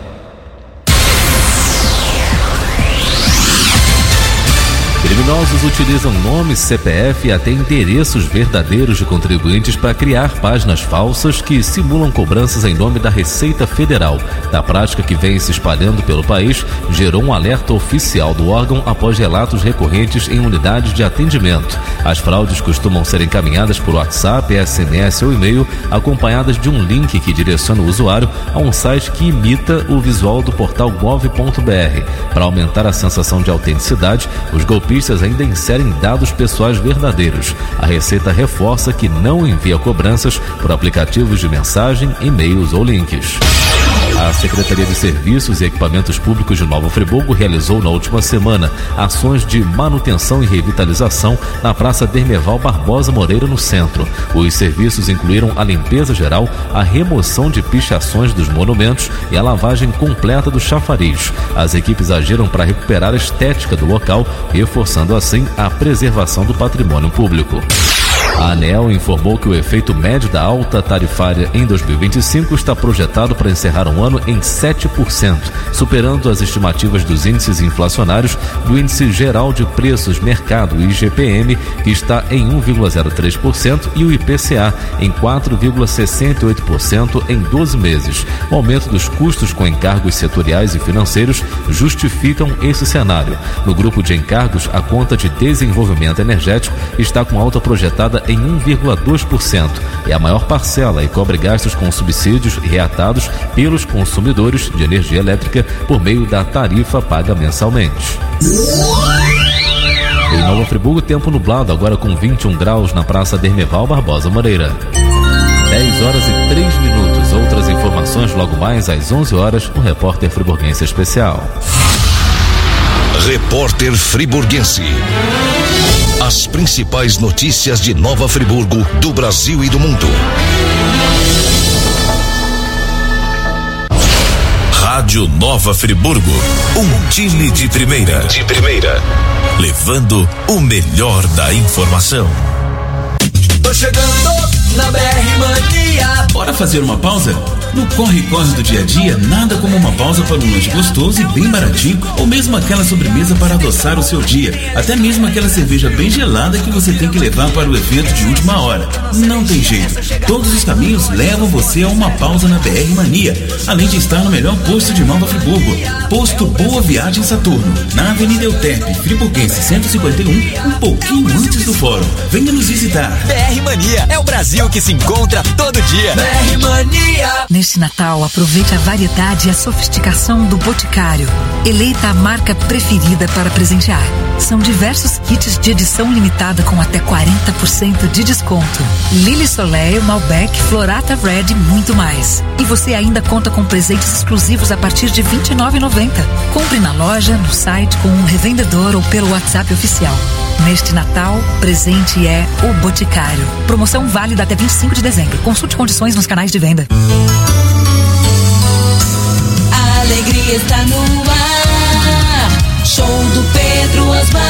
Criminosos utilizam nomes, C P F e até endereços verdadeiros de contribuintes para criar páginas falsas que simulam cobranças em nome da Receita Federal. Da prática que vem se espalhando pelo país, gerou um alerta oficial do órgão após relatos recorrentes em unidades de atendimento. As fraudes costumam ser encaminhadas por WhatsApp, S M S ou e-mail, acompanhadas de um link que direciona o usuário a um site que imita o visual do portal gov ponto br. Para aumentar a sensação de autenticidade, os golpistas ainda inserem dados pessoais verdadeiros. A Receita reforça que não envia cobranças por aplicativos de mensagem, e-mails ou links. A Secretaria de Serviços e Equipamentos Públicos de Nova Friburgo realizou na última semana ações de manutenção e revitalização na Praça Dermeval Barbosa Moreira, no centro. Os serviços incluíram a limpeza geral, a remoção de pichações dos monumentos e a lavagem completa do chafariz. As equipes agiram para recuperar a estética do local, reforçando assim a preservação do patrimônio público. A ANEEL informou que o efeito médio da alta tarifária em dois mil e vinte e cinco está projetado para encerrar um ano em sete por cento, superando as estimativas dos índices inflacionários do Índice Geral de Preços Mercado, I G P M, que está em um vírgula zero três por cento, e o I P C A em quatro vírgula sessenta e oito por cento em doze meses. O aumento dos custos com encargos setoriais e financeiros justificam esse cenário. No grupo de encargos, a conta de desenvolvimento energético está com alta projetada em um vírgula dois por cento. É a maior parcela e cobre gastos com subsídios reatados pelos consumidores de energia elétrica por meio da tarifa paga mensalmente. Em Nova Friburgo, tempo nublado, agora com vinte e um graus na Praça Dermeval Barbosa Moreira. dez horas e três minutos. Outras informações logo mais às onze horas no Repórter Friburguense Especial. Repórter Friburguense. As principais notícias de Nova Friburgo, do Brasil e do mundo. Rádio Nova Friburgo, um time de primeira. De primeira. Levando o melhor da informação. Tô chegando na B R Mania. Bora fazer uma pausa? No corre-corre do dia a dia, nada como uma pausa para um lanche gostoso e bem baratinho, ou mesmo aquela sobremesa para adoçar o seu dia, até mesmo aquela cerveja bem gelada que você tem que levar para o evento de última hora. Não tem jeito, todos os caminhos levam você a uma pausa na B R Mania, além de estar no melhor posto de Nova Friburgo, Posto Boa Viagem Saturno, na Avenida Euterpe, Friburguense cento e cinquenta e um, um pouquinho antes do fórum. Venha nos visitar. B R Mania é o Brasil que se encontra todo dia. B R Mania. Neste Natal, aproveite a variedade e a sofisticação do Boticário. Eleita a marca preferida para presentear. São diversos kits de edição limitada com até quarenta por cento de desconto. Lily Soleil, Malbec, Florata Red e muito mais. E você ainda conta com presentes exclusivos a partir de vinte e nove reais e noventa centavos. Compre na loja, no site, com um revendedor ou pelo WhatsApp oficial. Neste Natal, presente é o Boticário. Promoção válida até vinte e cinco de dezembro. Consulte condições nos canais de venda. A alegria está no ar. Show do Pedro Osmar.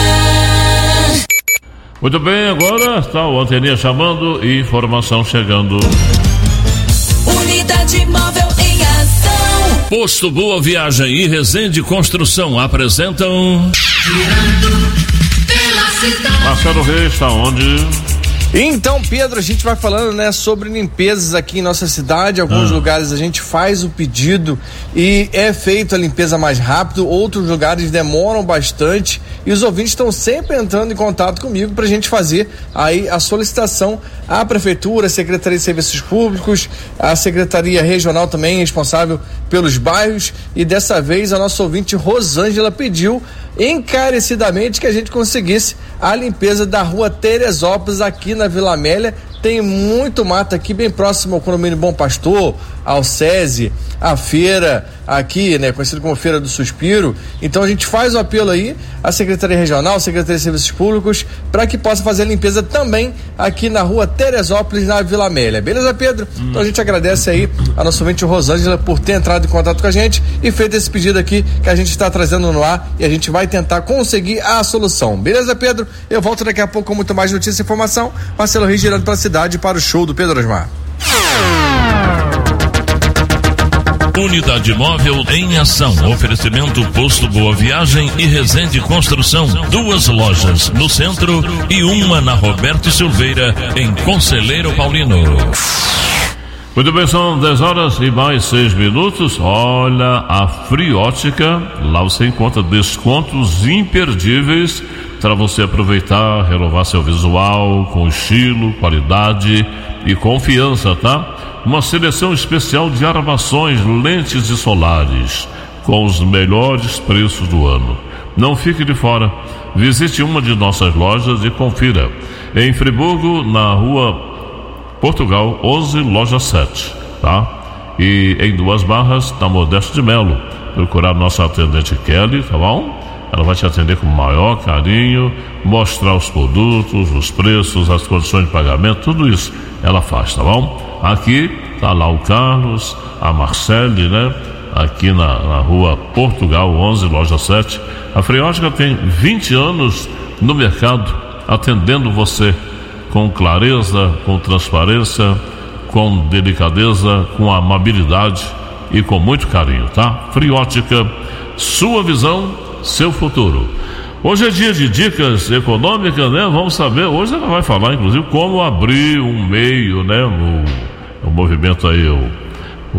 Muito bem, agora está o Anteninha chamando e informação chegando. Unidade móvel em ação. Posto Boa Viagem e Resende Construção apresentam Girando pela cidade. Marcelo Reis está onde? Então, Pedro, a gente vai falando, né, sobre limpezas aqui em nossa cidade. Alguns ah. lugares a gente faz o pedido e é feita a limpeza mais rápido, outros lugares demoram bastante e os ouvintes estão sempre entrando em contato comigo pra gente fazer aí a solicitação à Prefeitura, à Secretaria de Serviços Públicos, à Secretaria Regional também responsável pelos bairros, e dessa vez a nossa ouvinte Rosângela pediu encarecidamente que a gente conseguisse a limpeza da rua Teresópolis aqui na Vila Amélia. Tem muito mato aqui, bem próximo ao condomínio Bom Pastor, ao SESI, a feira aqui, né, conhecido como Feira do Suspiro. Então a gente faz o apelo aí à Secretaria Regional, Secretaria de Serviços Públicos, para que possa fazer a limpeza também aqui na rua Teresópolis, na Vila Amélia. Beleza, Pedro? Hum. Então a gente agradece aí a nossa ouvinte Rosângela por ter entrado em contato com a gente e feito esse pedido aqui que a gente está trazendo no ar, e a gente vai tentar conseguir a solução. Beleza, Pedro? Eu volto daqui a pouco com muito mais notícia e informação. Marcelo Reis girando pela cidade para o show do Pedro Osmar. Unidade móvel em ação. Oferecimento Posto Boa Viagem e Resende Construção. Duas lojas no centro e uma na Roberto Silveira, em Conselheiro Paulino. Muito bem, são dez horas e mais seis minutos. Olha, a Friótica, lá você encontra descontos imperdíveis para você aproveitar, renovar seu visual com estilo, qualidade e confiança, tá? Uma seleção especial de armações, lentes e solares, com os melhores preços do ano. Não fique de fora. Visite uma de nossas lojas e confira. Em Friburgo, na rua Portugal onze, loja sete, tá? E em Duas Barras, na Modesto de Melo. Procurar nossa atendente Kelly, tá bom? Ela vai te atender com o maior carinho, mostrar os produtos, os preços, as condições de pagamento, tudo isso ela faz, tá bom? Aqui tá lá o Carlos, a Marcele, né? Aqui na, na rua Portugal onze, loja sete. A Friótica tem vinte anos no mercado, atendendo você com clareza, com transparência, com delicadeza, com amabilidade e com muito carinho, tá? Friótica, sua visão, seu futuro. Hoje é dia de dicas econômicas, né? Vamos saber, hoje ela vai falar inclusive como abrir um meio, né? O, o movimento aí, o,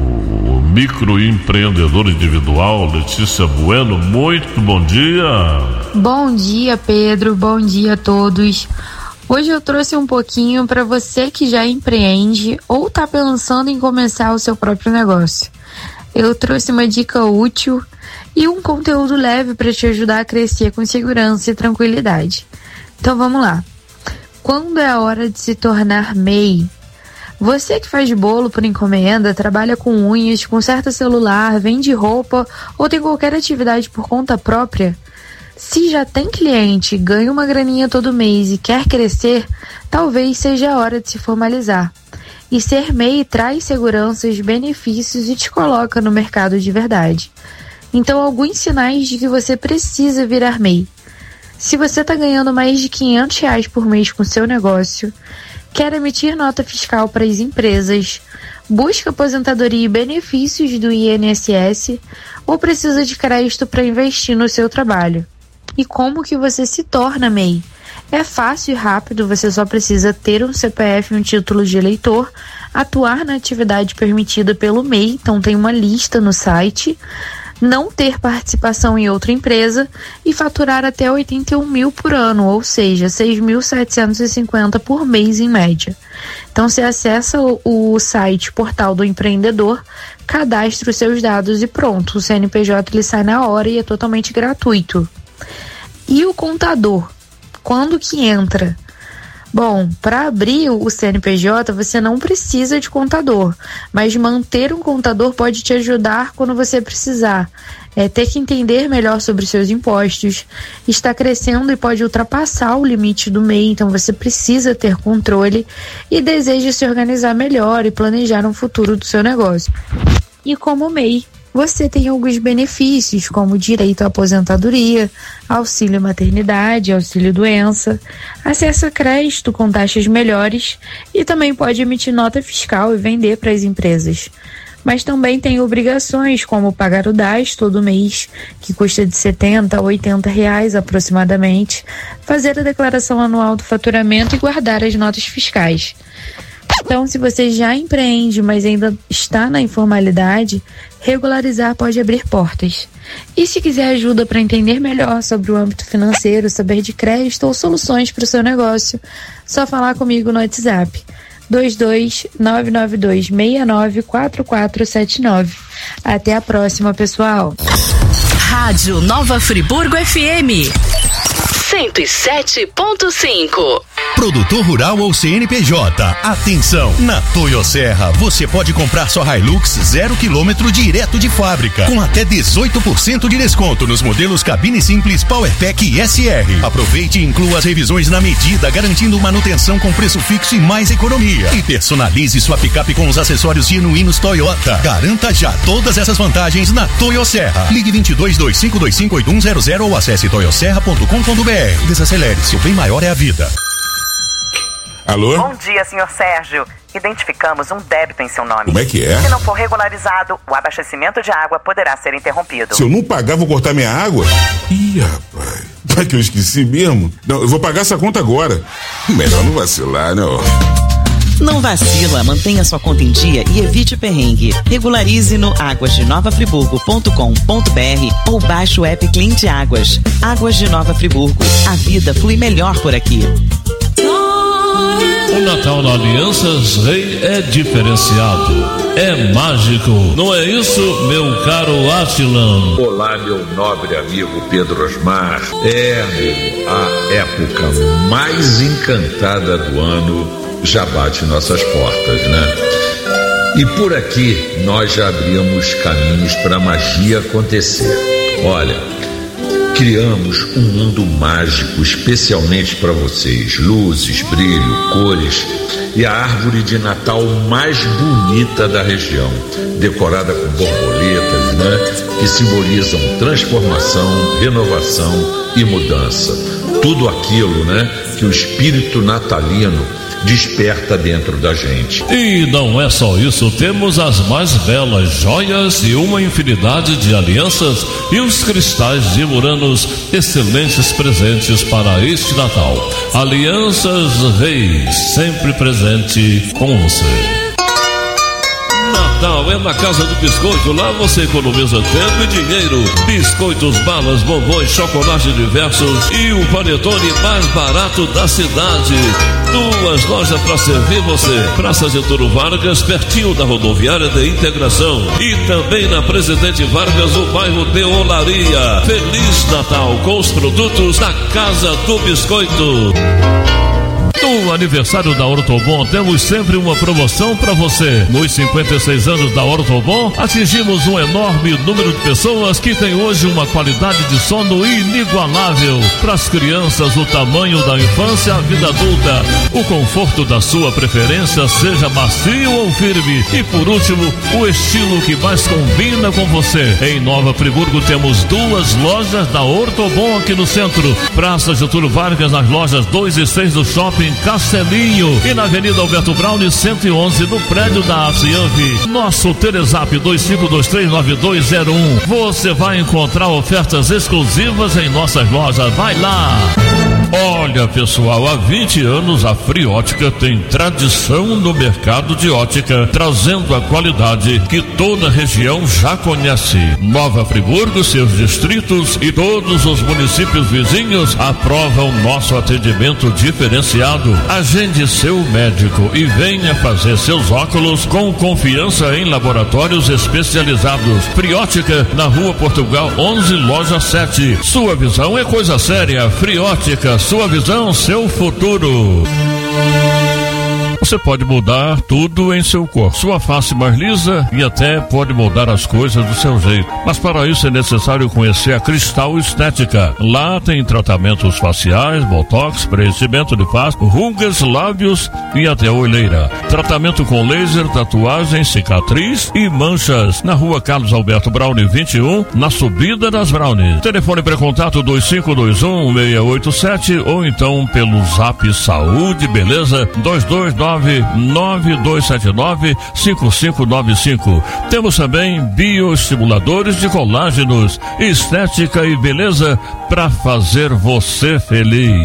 o microempreendedor individual. Letícia Bueno, muito bom dia. Bom dia, Pedro, bom dia a todos. Hoje eu trouxe um pouquinho para você que já empreende ou está pensando em começar o seu próprio negócio. Eu trouxe uma dica útil e um conteúdo leve para te ajudar a crescer com segurança e tranquilidade. Então vamos lá. Quando é a hora de se tornar M E I? Você que faz bolo por encomenda, trabalha com unhas, conserta celular, vende roupa ou tem qualquer atividade por conta própria? Se já tem cliente, ganha uma graninha todo mês e quer crescer, talvez seja a hora de se formalizar. E ser M E I traz seguranças, benefícios e te coloca no mercado de verdade. Então, alguns sinais de que você precisa virar M E I. Se você está ganhando mais de quinhentos reais por mês com seu negócio, quer emitir nota fiscal para as empresas, busca aposentadoria e benefícios do I N S S ou precisa de crédito para investir no seu trabalho. E como que você se torna M E I? É fácil e rápido, você só precisa ter um C P F e um título de eleitor, atuar na atividade permitida pelo M E I, então tem uma lista no site, não ter participação em outra empresa e faturar até oitenta e um mil por ano, ou seja, seis mil setecentos e cinquenta por mês em média. Então você acessa o, o site Portal do Empreendedor, cadastra os seus dados e pronto, o C N P J ele sai na hora e é totalmente gratuito. E o contador, quando que entra? Bom, para abrir o C N P J você não precisa de contador, mas manter um contador pode te ajudar quando você precisar. É ter que entender melhor sobre os seus impostos, está crescendo e pode ultrapassar o limite do M E I, então você precisa ter controle e deseja se organizar melhor e planejar um futuro do seu negócio. E como M E I, você tem alguns benefícios, como direito à aposentadoria, auxílio maternidade, auxílio doença, acesso a crédito com taxas melhores e também pode emitir nota fiscal e vender para as empresas. Mas também tem obrigações, como pagar o D A S todo mês, que custa de setenta a oitenta reais aproximadamente, fazer a declaração anual do faturamento e guardar as notas fiscais. Então, se você já empreende, mas ainda está na informalidade, regularizar pode abrir portas. E se quiser ajuda para entender melhor sobre o âmbito financeiro, saber de crédito ou soluções para o seu negócio, só falar comigo no WhatsApp dois dois nove nove dois seis nove quatro quatro sete nove. Até a próxima, pessoal. Rádio Nova Friburgo F M cento e sete ponto cinco. Produtor rural ou C N P J, atenção! Na Toyosserra você pode comprar sua Hilux zero quilômetro direto de fábrica, com até dezoito por cento de desconto nos modelos cabine simples, Powerpack e S R. Aproveite e inclua as revisões na medida, garantindo manutenção com preço fixo e mais economia. E personalize sua picape com os acessórios genuínos Toyota. Garanta já todas essas vantagens na Toyosserra. Ligue vinte e dois, dois cinco dois cinco, oito um zero zero ou acesse toyosserra ponto com ponto b r. Desacelere, seu bem maior é a vida. Alô? Bom dia, senhor Sérgio. Identificamos um débito em seu nome. Como é que é? Se não for regularizado, o abastecimento de água poderá ser interrompido. Se eu não pagar, vou cortar minha água? Ih, rapaz. Vai que eu esqueci mesmo? Não, eu vou pagar essa conta agora. Melhor não vacilar, não. Não vacila, mantenha sua conta em dia e evite perrengue. Regularize no águas de nova friburgo ponto com ponto b r ou baixe o app Cliente Águas. Águas de Nova Friburgo. A vida flui melhor por aqui. O Natal na Alianças Rei é diferenciado, é mágico, não é isso, meu caro Atilan? Olá, meu nobre amigo Pedro Osmar. É, amigo, a época mais encantada do ano já bate nossas portas, né? E por aqui nós já abrimos caminhos para a magia acontecer. Olha, criamos um mundo mágico especialmente para vocês. Luzes, brilho, cores e a árvore de Natal mais bonita da região, decorada com borboletas, né? Que simbolizam transformação, renovação e mudança. Tudo aquilo, né? Que o espírito natalino desperta dentro da gente. E não é só isso, temos as mais belas joias e uma infinidade de alianças e os cristais de Muranos, excelentes presentes para este Natal. Alianças Reis, sempre presente com você. Natal é na Casa do Biscoito, lá você economiza tempo e dinheiro. Biscoitos, balas, bombons, chocolate diversos e o panetone mais barato da cidade. Duas lojas para servir você. Praça Getúlio Vargas, pertinho da rodoviária de Integração. E também na Presidente Vargas, o bairro de Olaria. Feliz Natal com os produtos da Casa do Biscoito. No aniversário da Ortobon, temos sempre uma promoção para você. Nos cinquenta e seis anos da Ortobon, atingimos um enorme número de pessoas que têm hoje uma qualidade de sono inigualável. Para as crianças, o tamanho da infância, a vida adulta, o conforto da sua preferência, seja macio ou firme. E por último, o estilo que mais combina com você. Em Nova Friburgo temos duas lojas da Ortobon aqui no centro. Praça Getúlio Vargas, nas lojas dois e seis do Shopping Castelinho e na Avenida Alberto Braune cento e onze no prédio da Acianv. Nosso Telezap dois cinco dois três nove dois zero um. Você vai encontrar ofertas exclusivas em nossas lojas. Vai lá! Olha, pessoal, há vinte anos a Friótica tem tradição no mercado de ótica, trazendo a qualidade que toda a região já conhece. Nova Friburgo, seus distritos e todos os municípios vizinhos aprovam nosso atendimento diferenciado. Agende seu médico e venha fazer seus óculos com confiança em laboratórios especializados. Friótica, na Rua Portugal onze, loja sete. Sua visão é coisa séria. Friótica, sua visão, seu futuro. Você pode mudar tudo em seu corpo, sua face mais lisa e até pode mudar as coisas do seu jeito. Mas para isso é necessário conhecer a Cristal Estética. Lá tem tratamentos faciais, botox, preenchimento de face, rugas, lábios e até olheira. Tratamento com laser, tatuagem, cicatriz e manchas. Na Rua Carlos Alberto Browne vinte e um, na subida das Brownies. Telefone para contato dois cinco dois um, seis oito sete ou então pelo Zap Saúde Beleza dois dois nove nove dois sete nove cinco cinco nove cinco. Temos também bioestimuladores de colágenos, estética e beleza para fazer você feliz.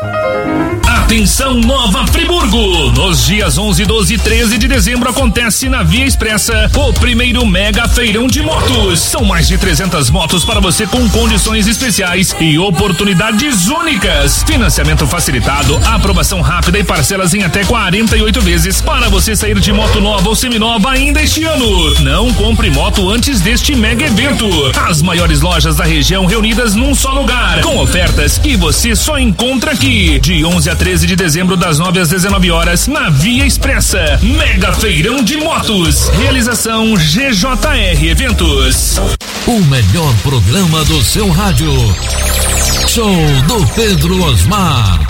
Atenção Nova Friburgo! Nos dias onze, doze e treze de dezembro acontece na Via Expressa o primeiro mega feirão de motos. São mais de trezentas motos para você com condições especiais e oportunidades únicas. Financiamento facilitado, aprovação rápida e parcelas em até quarenta e oito vezes para você sair de moto nova ou seminova ainda este ano. Não compre moto antes deste mega evento. As maiores lojas da região reunidas num só lugar, com ofertas que você só encontra aqui. De onze a treze de dezembro, das nove às dezenove horas, na Via Expressa. Mega Feirão de Motos. Realização G J R Eventos. O melhor programa do seu rádio. Show do Pedro Osmar.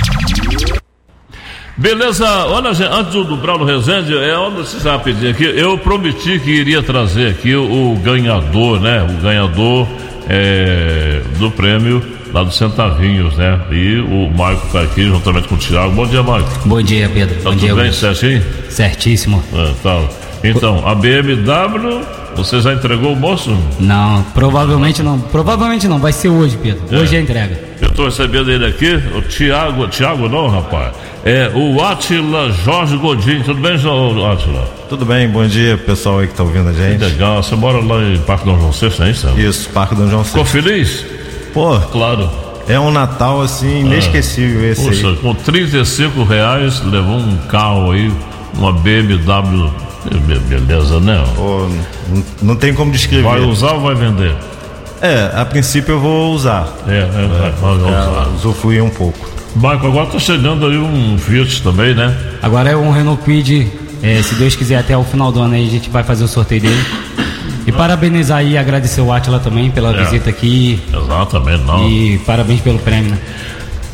Beleza, olha, gente, antes do Brauno Rezende, é, olha esse rapidinho aqui, eu prometi que iria trazer aqui o, o ganhador, né, o ganhador é, do prêmio lá dos Centavinhos, né, e o Marco tá aqui juntamente com o Thiago. Bom dia, Marco. Bom dia, Pedro. Tá Bom tudo dia, bem, certinho? Certíssimo. É, tá. Então, a B M W, você já entregou o moço? Não, provavelmente não, provavelmente não, vai ser hoje, Pedro, É. hoje é a entrega. Eu tô recebendo ele aqui, o Thiago, Thiago não, rapaz, é o Átila Jorge Godinho. Tudo bem, Átila? Tudo bem, bom dia pessoal aí que tá ouvindo a gente. Que legal, você mora lá em Parque Dom João sexto, é isso? Isso, Parque Dom João sexto. Ficou feliz? Pô, claro. É um Natal assim, inesquecível esse Poxa, aí. com trinta e cinco reais levou um carro aí, uma B M W, beleza, né? Pô, não, não tem como descrever. Vai usar ou vai vender? É, a princípio eu vou usar. É, é, é vai usar. É, usufruir um pouco. Marco, agora tá chegando aí um Fiat também, né? Agora é um Renault Kwid, é, se Deus quiser até o final do ano aí a gente vai fazer o sorteio dele. E parabenizar aí e agradecer o Átila também pela É. visita aqui. Exatamente, não. E parabéns pelo prêmio, né?